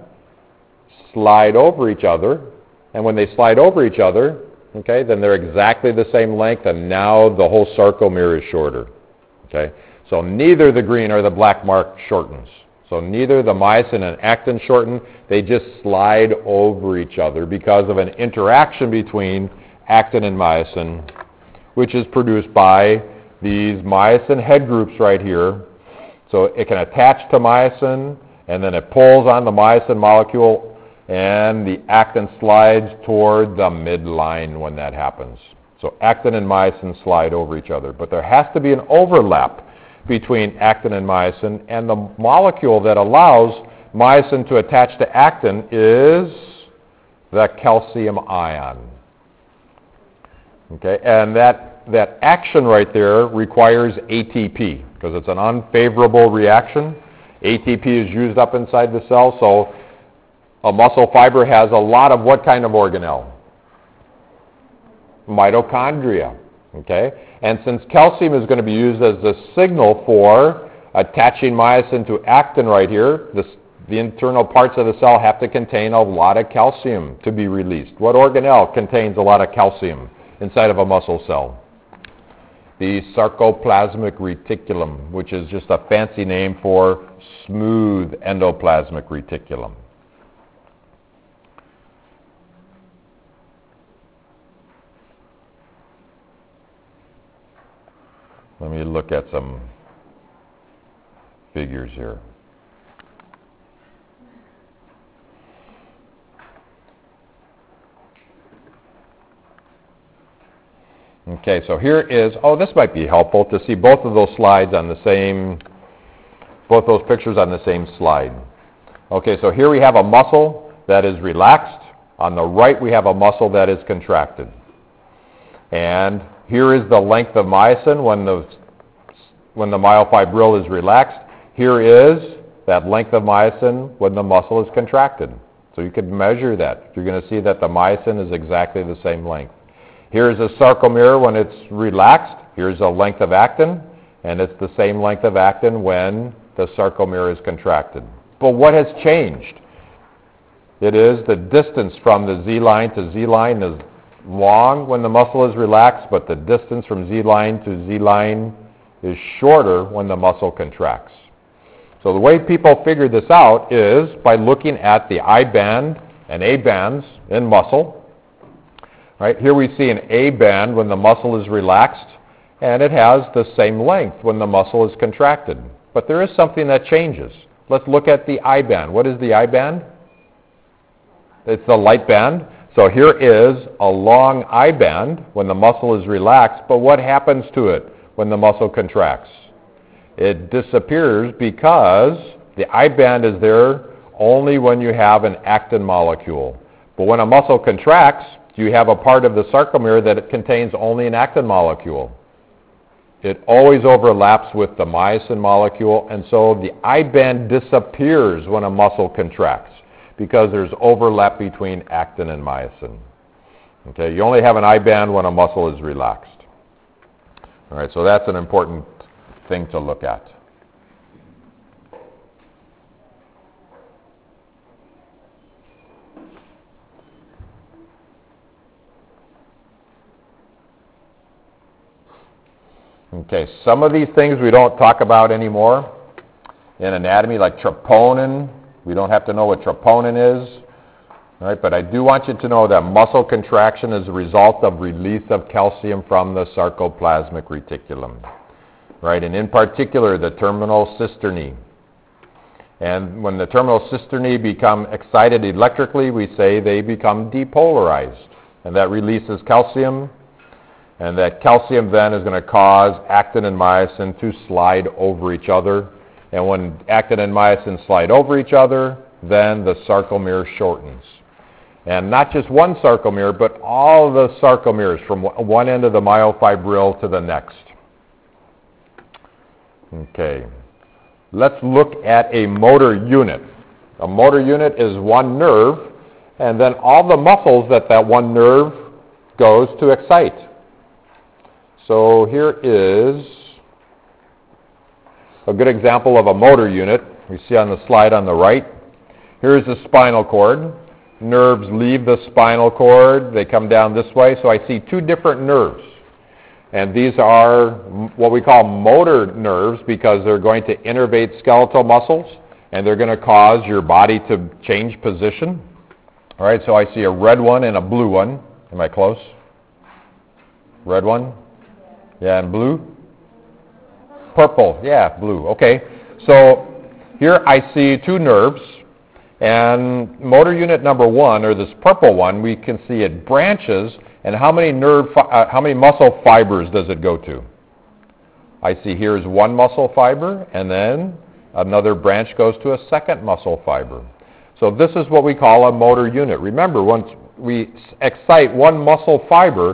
slide over each other, and when they slide over each other, okay, then they're exactly the same length, and now the whole sarcomere is shorter. Okay, so neither the green or the black mark shortens. So neither the myosin and actin shorten, they just slide over each other because of an interaction between actin and myosin, which is produced by these myosin head groups right here. So it can attach to myosin, and then it pulls on the myosin molecule, and the actin slides toward the midline when that happens. So actin and myosin slide over each other. But there has to be an overlap between actin and myosin, and the molecule that allows myosin to attach to actin is the calcium ion. Okay, and that that action right there requires ATP because it's an unfavorable reaction. ATP is used up inside the cell, so a muscle fiber has a lot of what kind of organelle? Mitochondria, okay? And since calcium is going to be used as the signal for attaching myosin to actin right here, the internal parts of the cell have to contain a lot of calcium to be released. What organelle contains a lot of calcium inside of a muscle cell? The sarcoplasmic reticulum, which is just a fancy name for smooth endoplasmic reticulum. Let me look at some figures here. Okay, so here is, this might be helpful to see both of those slides on the same, both those pictures on the same slide. Okay, so here we have a muscle that is relaxed. On the right we have a muscle that is contracted. And here is the length of myosin when the myofibril is relaxed. Here is that length of myosin when the muscle is contracted. So you could measure that. You're going to see that the myosin is exactly the same length. Here's a sarcomere when it's relaxed. Here's a length of actin, and it's the same length of actin when the sarcomere is contracted. But what has changed? It is the distance from the Z-line to Z-line is long when the muscle is relaxed, but the distance from Z-line to Z-line is shorter when the muscle contracts. So the way people figure this out is by looking at the I-band and A-bands in muscle. Right, here we see an A-band when the muscle is relaxed, and it has the same length when the muscle is contracted. But there is something that changes. Let's look at the I-band. What is the I-band? It's the light band. So here is a long I-band when the muscle is relaxed, but what happens to it when the muscle contracts? It disappears because the I-band is there only when you have an actin molecule. But when a muscle contracts, you have a part of the sarcomere that it contains only an actin molecule. It always overlaps with the myosin molecule, and so the I-band disappears when a muscle contracts because there's overlap between actin and myosin. Okay, you only have an I-band when a muscle is relaxed. All right, so that's an important thing to look at. Okay, some of these things we don't talk about anymore in anatomy, like troponin. We don't have to know what troponin is, right? But I do want you to know that muscle contraction is a result of release of calcium from the sarcoplasmic reticulum, right? And in particular, the terminal cisternae. And when the terminal cisternae become excited electrically, we say they become depolarized, and that releases calcium. And that calcium then is going to cause actin and myosin to slide over each other. And when actin and myosin slide over each other, then the sarcomere shortens. And not just one sarcomere, but all the sarcomeres from one end of the myofibril to the next. Okay. Let's look at a motor unit. A motor unit is one nerve, and then all the muscles that one nerve goes to excite. So here is a good example of a motor unit. We see on the slide on the right. Here is the spinal cord. Nerves leave the spinal cord. They come down this way. So I see two different nerves. And these are what we call motor nerves because they're going to innervate skeletal muscles and they're going to cause your body to change position. All right, so I see a red one and a blue one. Am I close? Red one? Yeah, and blue? Purple, yeah, blue. Okay, so here I see two nerves, and motor unit number one, or this purple one, we can see it branches, and how many muscle fibers does it go to? I see here is one muscle fiber, and then another branch goes to a second muscle fiber. So this is what we call a motor unit. Remember, once we excite one muscle fiber,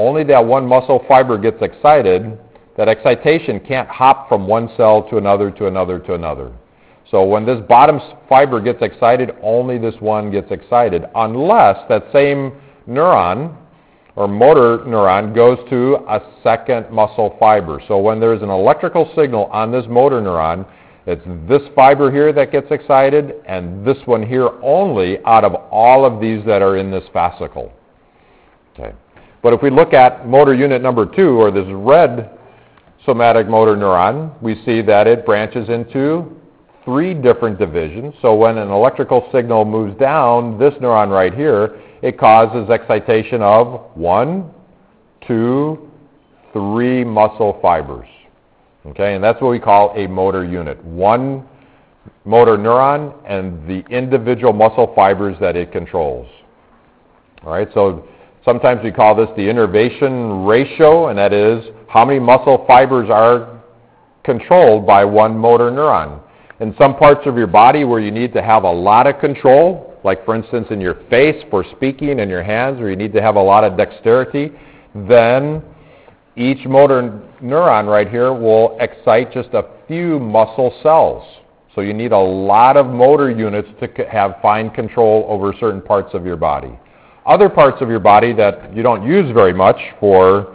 only that one muscle fiber gets excited, that excitation can't hop from one cell to another, to another, to another. So when this bottom fiber gets excited, only this one gets excited, unless that same neuron or motor neuron goes to a second muscle fiber. So when there's an electrical signal on this motor neuron, it's this fiber here that gets excited and this one here only out of all of these that are in this fascicle. Okay. But if we look at motor unit number 2, or this red somatic motor neuron, we see that it branches into 3 different divisions. So when an electrical signal moves down this neuron right here, it causes excitation of 1, 2, 3 muscle fibers. Okay, and that's what we call a motor unit. One motor neuron and the individual muscle fibers that it controls. All right, so sometimes we call this the innervation ratio, and that is how many muscle fibers are controlled by one motor neuron. In some parts of your body where you need to have a lot of control, like for instance in your face for speaking and your hands where you need to have a lot of dexterity, then each motor neuron right here will excite just a few muscle cells. So you need a lot of motor units to have fine control over certain parts of your body. Other parts of your body that you don't use very much for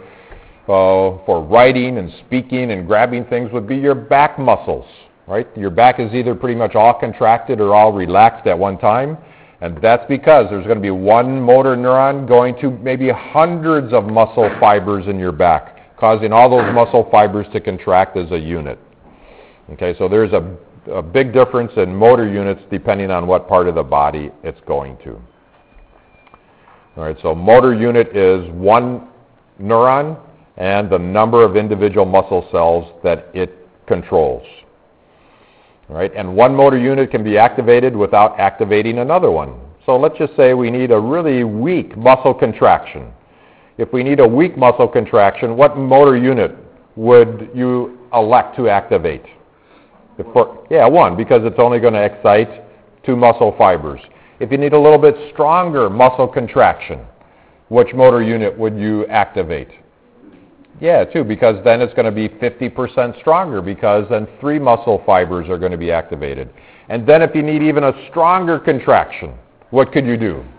writing and speaking and grabbing things would be your back muscles. Right? Your back is either pretty much all contracted or all relaxed at one time, and that's because there's going to be one motor neuron going to maybe hundreds of muscle fibers in your back, causing all those muscle fibers to contract as a unit. Okay, so there's a big difference in motor units depending on what part of the body it's going to. All right, so motor unit is one neuron and the number of individual muscle cells that it controls. All right, and one motor unit can be activated without activating another one. So let's just say we need a really weak muscle contraction. If we need a weak muscle contraction, what motor unit would you elect to activate? One, because it's only going to excite 2 muscle fibers. If you need a little bit stronger muscle contraction, which motor unit would you activate? Yeah, 2, because then it's going to be 50% stronger, because then 3 muscle fibers are going to be activated. And then if you need even a stronger contraction, what could you do?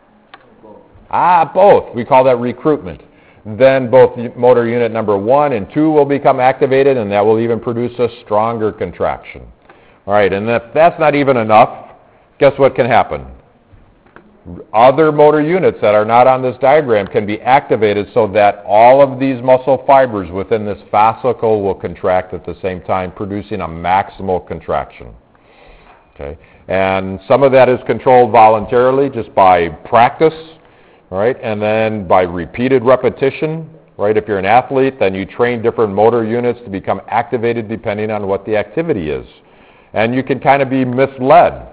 Both. We call that recruitment. Then both motor unit number 1 and 2 will become activated, and that will even produce a stronger contraction. All right, and if that's not even enough, guess what can happen? Other motor units that are not on this diagram can be activated so that all of these muscle fibers within this fascicle will contract at the same time, producing a maximal contraction. Okay, and some of that is controlled voluntarily just by practice, right? And then by repeated repetition, right? If you're an athlete, then you train different motor units to become activated depending on what the activity is. And you can kind of be misled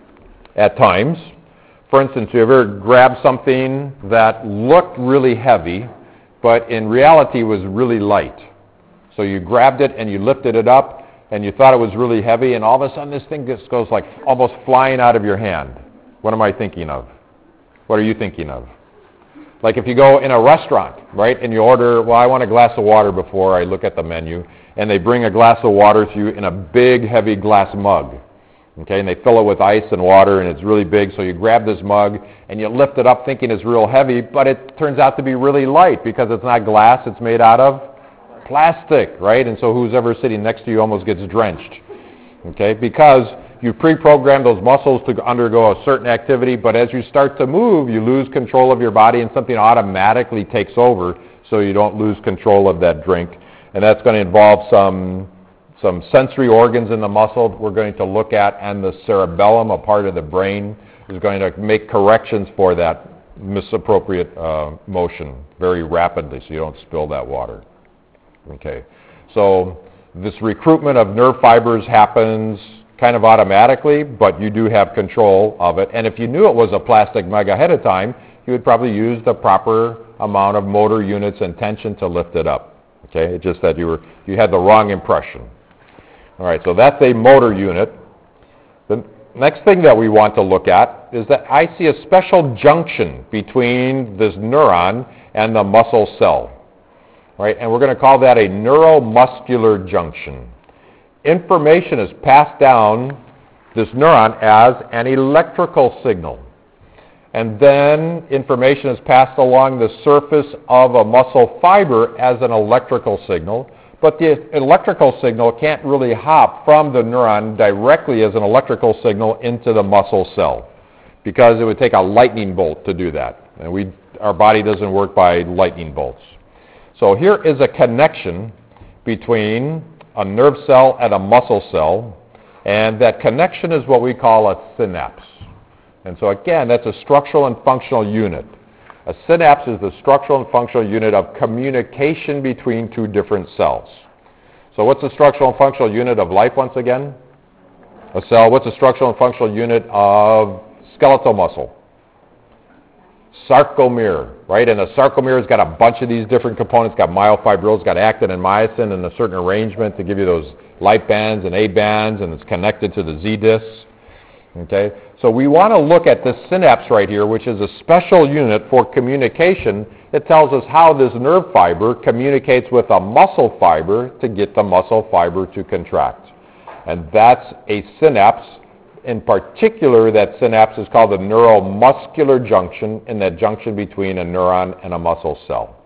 at times. For instance, you ever grabbed something that looked really heavy, but in reality was really light. So you grabbed it and you lifted it up, and you thought it was really heavy, and all of a sudden this thing just goes like almost flying out of your hand. What am I thinking of? What are you thinking of? Like if you go in a restaurant, right, and you order, well, I want a glass of water before I look at the menu, and they bring a glass of water to you in a big, heavy glass mug. Okay, and they fill it with ice and water, and it's really big, so you grab this mug, and you lift it up thinking it's real heavy, but it turns out to be really light because it's not glass, it's made out of plastic, right? And so who's ever sitting next to you almost gets drenched, okay? Because you pre-programmed those muscles to undergo a certain activity, but as you start to move, you lose control of your body, and something automatically takes over so you don't lose control of that drink. And that's going to involve some sensory organs in the muscle we're going to look at, and the cerebellum, a part of the brain, is going to make corrections for that misappropriate motion very rapidly so you don't spill that water. Okay, so this recruitment of nerve fibers happens kind of automatically, but you do have control of it. And if you knew it was a plastic mug ahead of time, you would probably use the proper amount of motor units and tension to lift it up. Okay, it's just that you had the wrong impression. All right, so that's a motor unit. The next thing that we want to look at is that I see a special junction between this neuron and the muscle cell. Right? And we're going to call that a neuromuscular junction. Information is passed down this neuron as an electrical signal. And then information is passed along the surface of a muscle fiber as an electrical signal. But the electrical signal can't really hop from the neuron directly as an electrical signal into the muscle cell, because it would take a lightning bolt to do that. And our body doesn't work by lightning bolts. So here is a connection between a nerve cell and a muscle cell, and that connection is what we call a synapse. And so again, that's a structural and functional unit. A synapse is the structural and functional unit of communication between two different cells. So what's the structural and functional unit of life once again? A cell. What's the structural and functional unit of skeletal muscle? Sarcomere, right? And a sarcomere has got a bunch of these different components. It's got myofibrils, it's got actin and myosin in a certain arrangement to give you those light bands and A bands, and it's connected to the Z discs. Okay? So we want to look at this synapse right here, which is a special unit for communication. It tells us how this nerve fiber communicates with a muscle fiber to get the muscle fiber to contract. And that's a synapse. In particular, that synapse is called the neuromuscular junction, and that junction between a neuron and a muscle cell.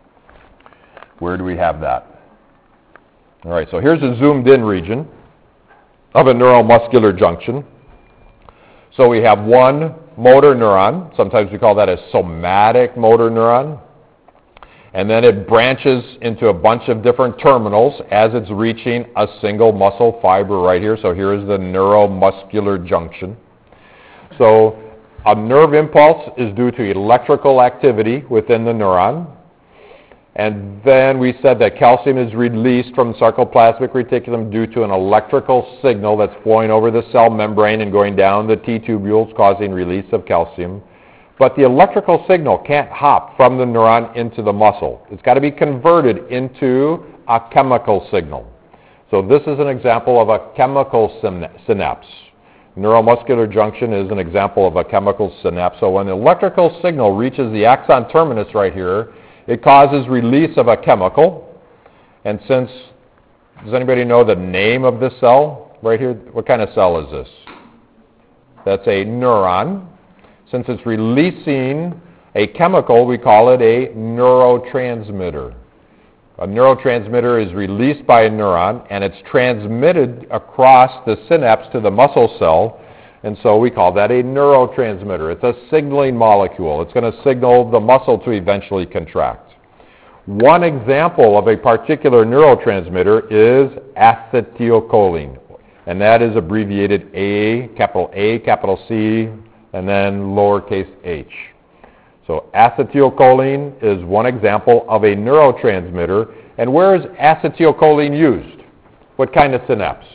Where do we have that? All right, so here's a zoomed-in region of a neuromuscular junction. So we have one motor neuron. Sometimes we call that a somatic motor neuron. And then it branches into a bunch of different terminals as it's reaching a single muscle fiber right here. So here is the neuromuscular junction. So a nerve impulse is due to electrical activity within the neuron. And then we said that calcium is released from the sarcoplasmic reticulum due to an electrical signal that's flowing over the cell membrane and going down the T-tubules, causing release of calcium. But the electrical signal can't hop from the neuron into the muscle. It's got to be converted into a chemical signal. So this is an example of a chemical synapse. Neuromuscular junction is an example of a chemical synapse. So when the electrical signal reaches the axon terminus right here, it causes release of a chemical. And does anybody know the name of this cell right here? What kind of cell is this? That's a neuron. Since it's releasing a chemical, we call it a neurotransmitter. A neurotransmitter is released by a neuron, and it's transmitted across the synapse to the muscle cell, and so we call that a neurotransmitter. It's a signaling molecule. It's going to signal the muscle to eventually contract. One example of a particular neurotransmitter is acetylcholine, and that is abbreviated A, capital C, and then lowercase h. So acetylcholine is one example of a neurotransmitter. And where is acetylcholine used? What kind of synapse?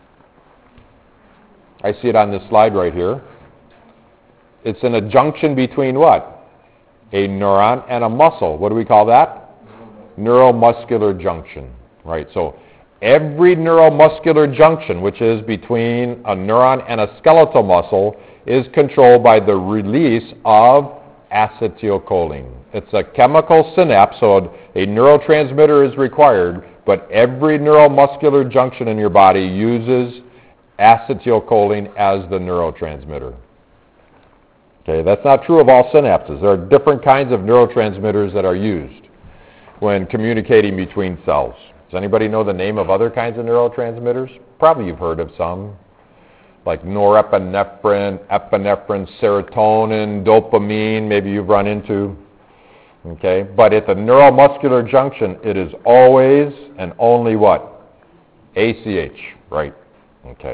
I see it on this slide right here. It's in a junction between what? A neuron and a muscle. What do we call that? Neuromuscular junction. Right, so every neuromuscular junction, which is between a neuron and a skeletal muscle, is controlled by the release of acetylcholine. It's a chemical synapse, so a neurotransmitter is required, but every neuromuscular junction in your body uses acetylcholine as the neurotransmitter. Okay, that's not true of all synapses. There are different kinds of neurotransmitters that are used when communicating between cells. Does anybody know the name of other kinds of neurotransmitters? Probably you've heard of some, like norepinephrine, epinephrine, serotonin, dopamine, maybe you've run into. Okay, but at the neuromuscular junction, it is always and only what? ACH, right? Okay.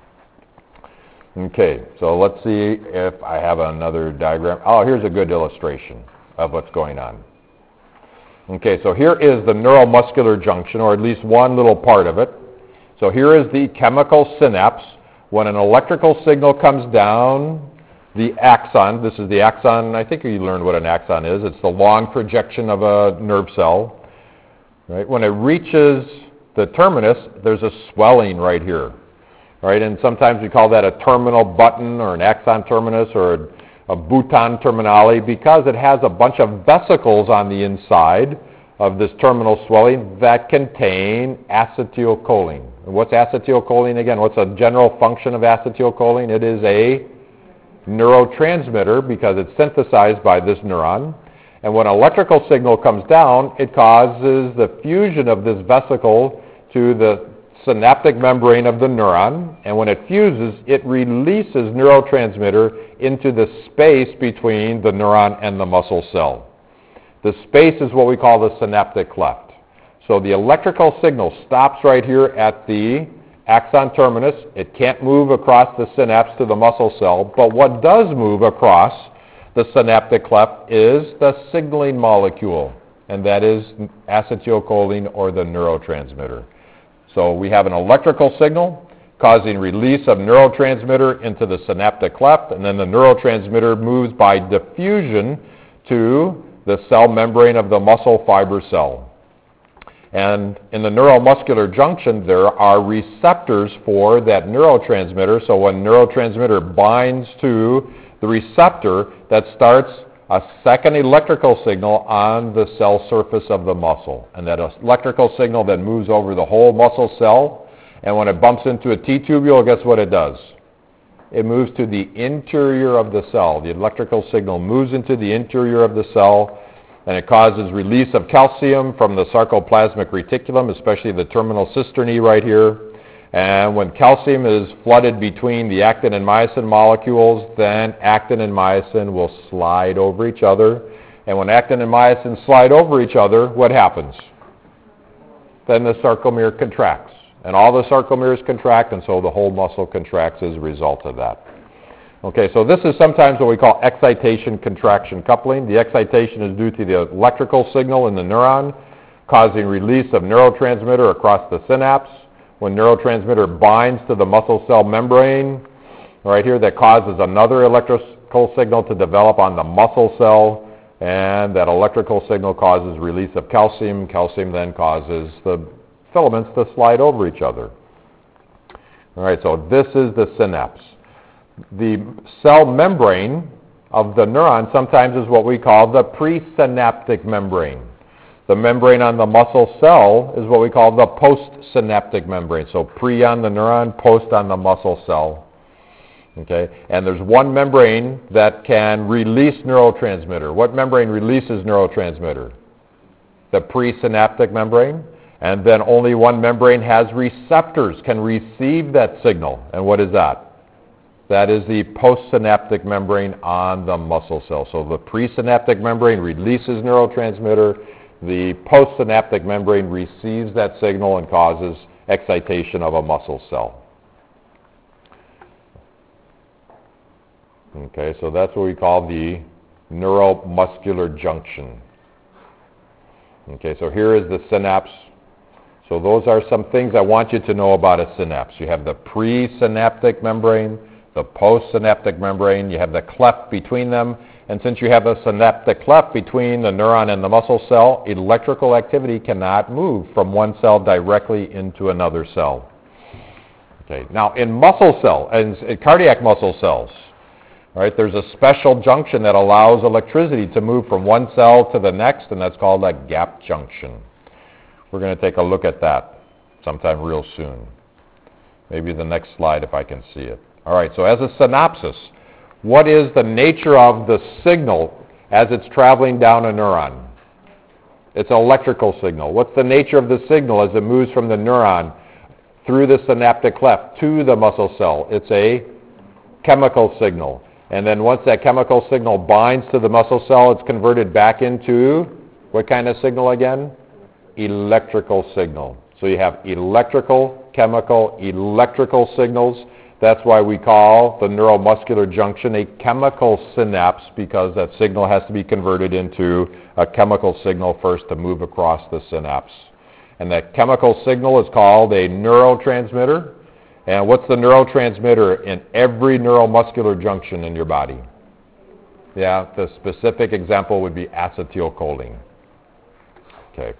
Okay, so let's see if I have another diagram. Oh, here's a good illustration of what's going on. Okay, so here is the neuromuscular junction, or at least one little part of it. So here is the chemical synapse. When an electrical signal comes down the axon, this is the axon, I think you learned what an axon is. It's the long projection of a nerve cell. Right? When it reaches the terminus, there's a swelling right here. Right? And sometimes we call that a terminal button or an axon terminus or of Bhutan terminale because it has a bunch of vesicles on the inside of this terminal swelling that contain acetylcholine. And what's acetylcholine again? What's a general function of acetylcholine? It is a neurotransmitter because it's synthesized by this neuron. And when an electrical signal comes down, it causes the fusion of this vesicle to the synaptic membrane of the neuron. And when it fuses, it releases neurotransmitter into the space between the neuron and the muscle cell. The space is what we call the synaptic cleft. So the electrical signal stops right here at the axon terminus. It can't move across the synapse to the muscle cell, but what does move across the synaptic cleft is the signaling molecule, and that is acetylcholine or the neurotransmitter. So we have an electrical signal causing release of neurotransmitter into the synaptic cleft, and then the neurotransmitter moves by diffusion to the cell membrane of the muscle fiber cell. And in the neuromuscular junction, there are receptors for that neurotransmitter. So when neurotransmitter binds to the receptor, that starts a second electrical signal on the cell surface of the muscle. And that electrical signal then moves over the whole muscle cell. And when it bumps into a T-tubule, guess what it does? It moves to the interior of the cell. The electrical signal moves into the interior of the cell, and it causes release of calcium from the sarcoplasmic reticulum, especially the terminal cisternae right here. And when calcium is flooded between the actin and myosin molecules, then actin and myosin will slide over each other. And when actin and myosin slide over each other, what happens? Then the sarcomere contracts. And all the sarcomeres contract, and so the whole muscle contracts as a result of that. Okay, so this is sometimes what we call excitation-contraction coupling. The excitation is due to the electrical signal in the neuron, causing release of neurotransmitter across the synapse. When neurotransmitter binds to the muscle cell membrane, right here, that causes another electrical signal to develop on the muscle cell, and that electrical signal causes release of calcium. Calcium then causes the filaments to slide over each other. All right, so this is the synapse. The cell membrane of the neuron sometimes is what we call the presynaptic membrane. The membrane on the muscle cell is what we call the postsynaptic membrane. So pre on the neuron, post on the muscle cell. Okay, and there's one membrane that can release neurotransmitter. What membrane releases neurotransmitter? The presynaptic membrane. And then only one membrane has receptors, can receive that signal. And what is that? That is the postsynaptic membrane on the muscle cell. So the presynaptic membrane releases neurotransmitter. The postsynaptic membrane receives that signal and causes excitation of a muscle cell. Okay, so that's what we call the neuromuscular junction. Okay, so here is the synapse. So those are some things I want you to know about a synapse. You have the presynaptic membrane, the postsynaptic membrane, you have the cleft between them, and since you have a synaptic cleft between the neuron and the muscle cell, electrical activity cannot move from one cell directly into another cell. Okay. Now in muscle cell, and cardiac muscle cells, right, there's a special junction that allows electricity to move from one cell to the next, and that's called a gap junction. We're going to take a look at that sometime real soon. Maybe the next slide if I can see it. All right, so as a synopsis, what is the nature of the signal as it's traveling down a neuron? It's an electrical signal. What's the nature of the signal as it moves from the neuron through the synaptic cleft to the muscle cell? It's a chemical signal. And then once that chemical signal binds to the muscle cell, it's converted back into what kind of signal again? Electrical signal. So you have electrical, chemical, electrical signals. That's why we call the neuromuscular junction a chemical synapse, because that signal has to be converted into a chemical signal first to move across the synapse. And that chemical signal is called a neurotransmitter. And what's the neurotransmitter in every neuromuscular junction in your body? Yeah, the specific example would be acetylcholine. Okay.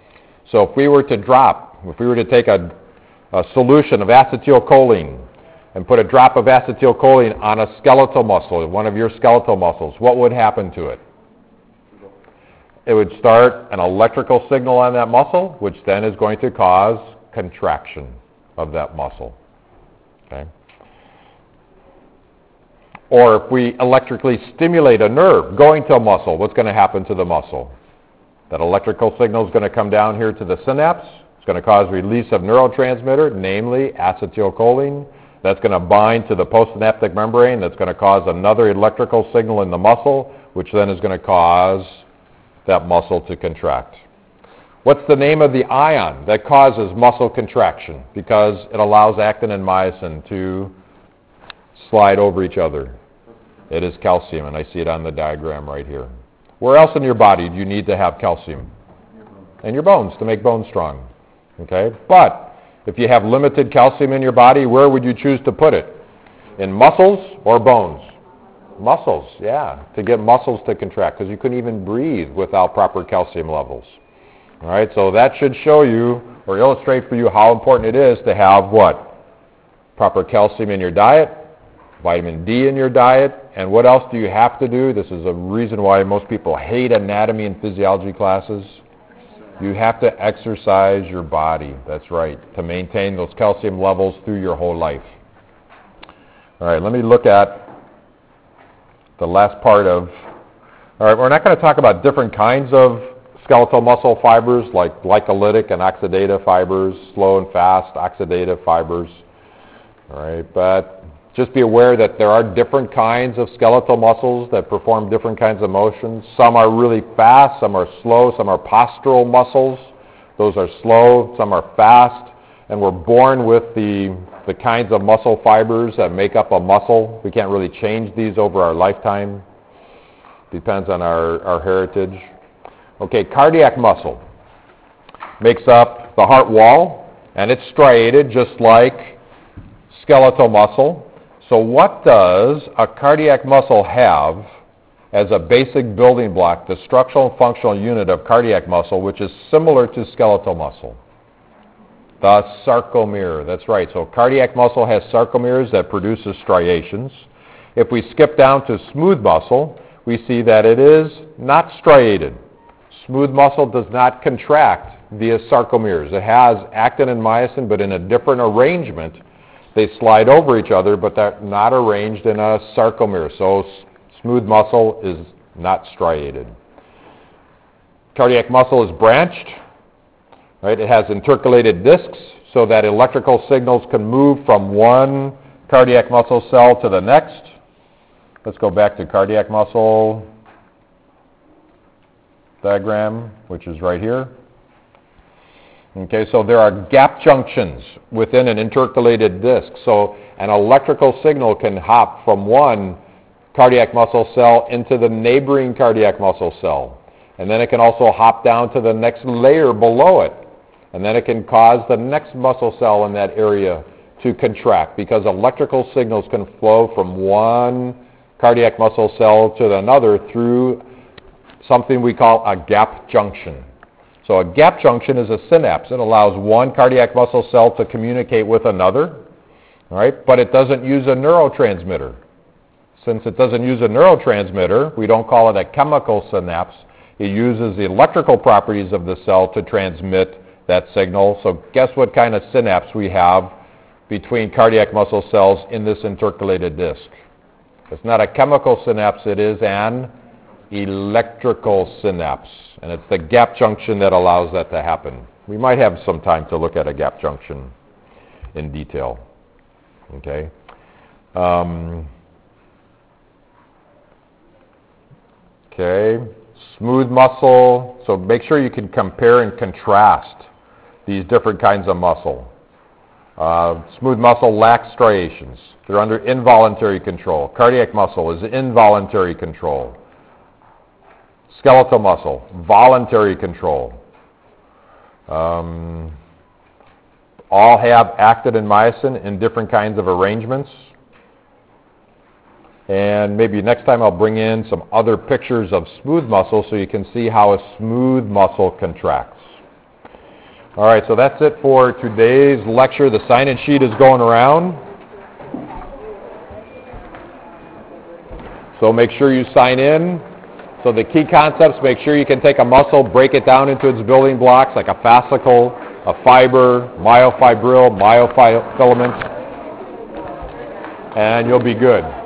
So if we were to take a solution of acetylcholine and put a drop of acetylcholine on a skeletal muscle, one of your skeletal muscles, what would happen to it? It would start an electrical signal on that muscle, which then is going to cause contraction of that muscle. Okay? Or if we electrically stimulate a nerve going to a muscle, what's going to happen to the muscle? That electrical signal is going to come down here to the synapse. It's going to cause release of neurotransmitter, namely acetylcholine. That's going to bind to the postsynaptic membrane. That's going to cause another electrical signal in the muscle, which then is going to cause that muscle to contract. What's the name of the ion that causes muscle contraction? Because it allows actin and myosin to slide over each other. It is calcium, and I see it on the diagram right here. Where else in your body do you need to have calcium? In your bones, to make bones strong. Okay? But if you have limited calcium in your body, where would you choose to put it? In muscles or bones? Muscles, yeah, to get muscles to contract, because you couldn't even breathe without proper calcium levels. All right, so that should show you or illustrate for you how important it is to have what? Proper calcium in your diet, vitamin D in your diet, and what else do you have to do? This is a reason why most people hate anatomy and physiology classes. You have to exercise your body, that's right, to maintain those calcium levels through your whole life. All right, let me look at the last part of, all right, we're not going to talk about different kinds of skeletal muscle fibers like glycolytic and oxidative fibers, slow and fast oxidative fibers, all right, but just be aware that there are different kinds of skeletal muscles that perform different kinds of motions. Some are really fast, some are slow, some are postural muscles. Those are slow, some are fast, and we're born with the kinds of muscle fibers that make up a muscle. We can't really change these over our lifetime. Depends on our heritage. Okay, cardiac muscle makes up the heart wall, and it's striated just like skeletal muscle. So what does a cardiac muscle have as a basic building block, the structural and functional unit of cardiac muscle, which is similar to skeletal muscle? The sarcomere, that's right. So cardiac muscle has sarcomeres that produces striations. If we skip down to smooth muscle, we see that it is not striated. Smooth muscle does not contract via sarcomeres. It has actin and myosin, but in a different arrangement. They slide over each other, but they're not arranged in a sarcomere. So smooth muscle is not striated. Cardiac muscle is branched. Right? It has intercalated discs so that electrical signals can move from one cardiac muscle cell to the next. Let's go back to cardiac muscle diagram, which is right here. Okay, so there are gap junctions within an intercalated disc. So an electrical signal can hop from one cardiac muscle cell into the neighboring cardiac muscle cell. And then it can also hop down to the next layer below it. And then it can cause the next muscle cell in that area to contract, because electrical signals can flow from one cardiac muscle cell to another through something we call a gap junction. So a gap junction is a synapse. It allows one cardiac muscle cell to communicate with another, all right? But it doesn't use a neurotransmitter. Since it doesn't use a neurotransmitter, we don't call it a chemical synapse. It uses the electrical properties of the cell to transmit that signal. So guess what kind of synapse we have between cardiac muscle cells in this intercalated disc? It's not a chemical synapse, it is an electrical synapse. And it's the gap junction that allows that to happen. We might have some time to look at a gap junction in detail. Okay? Okay. Smooth muscle. So make sure you can compare and contrast these different kinds of muscle. Smooth muscle lacks striations. They're under involuntary control. Cardiac muscle is involuntary control. Skeletal muscle, voluntary control. All have actin and myosin in different kinds of arrangements. And maybe next time I'll bring in some other pictures of smooth muscle so you can see how a smooth muscle contracts. All right, so that's it for today's lecture. The sign-in sheet is going around. So make sure you sign in. So the key concepts, make sure you can take a muscle, break it down into its building blocks like a fascicle, a fiber, myofibril, myofilament, and you'll be good.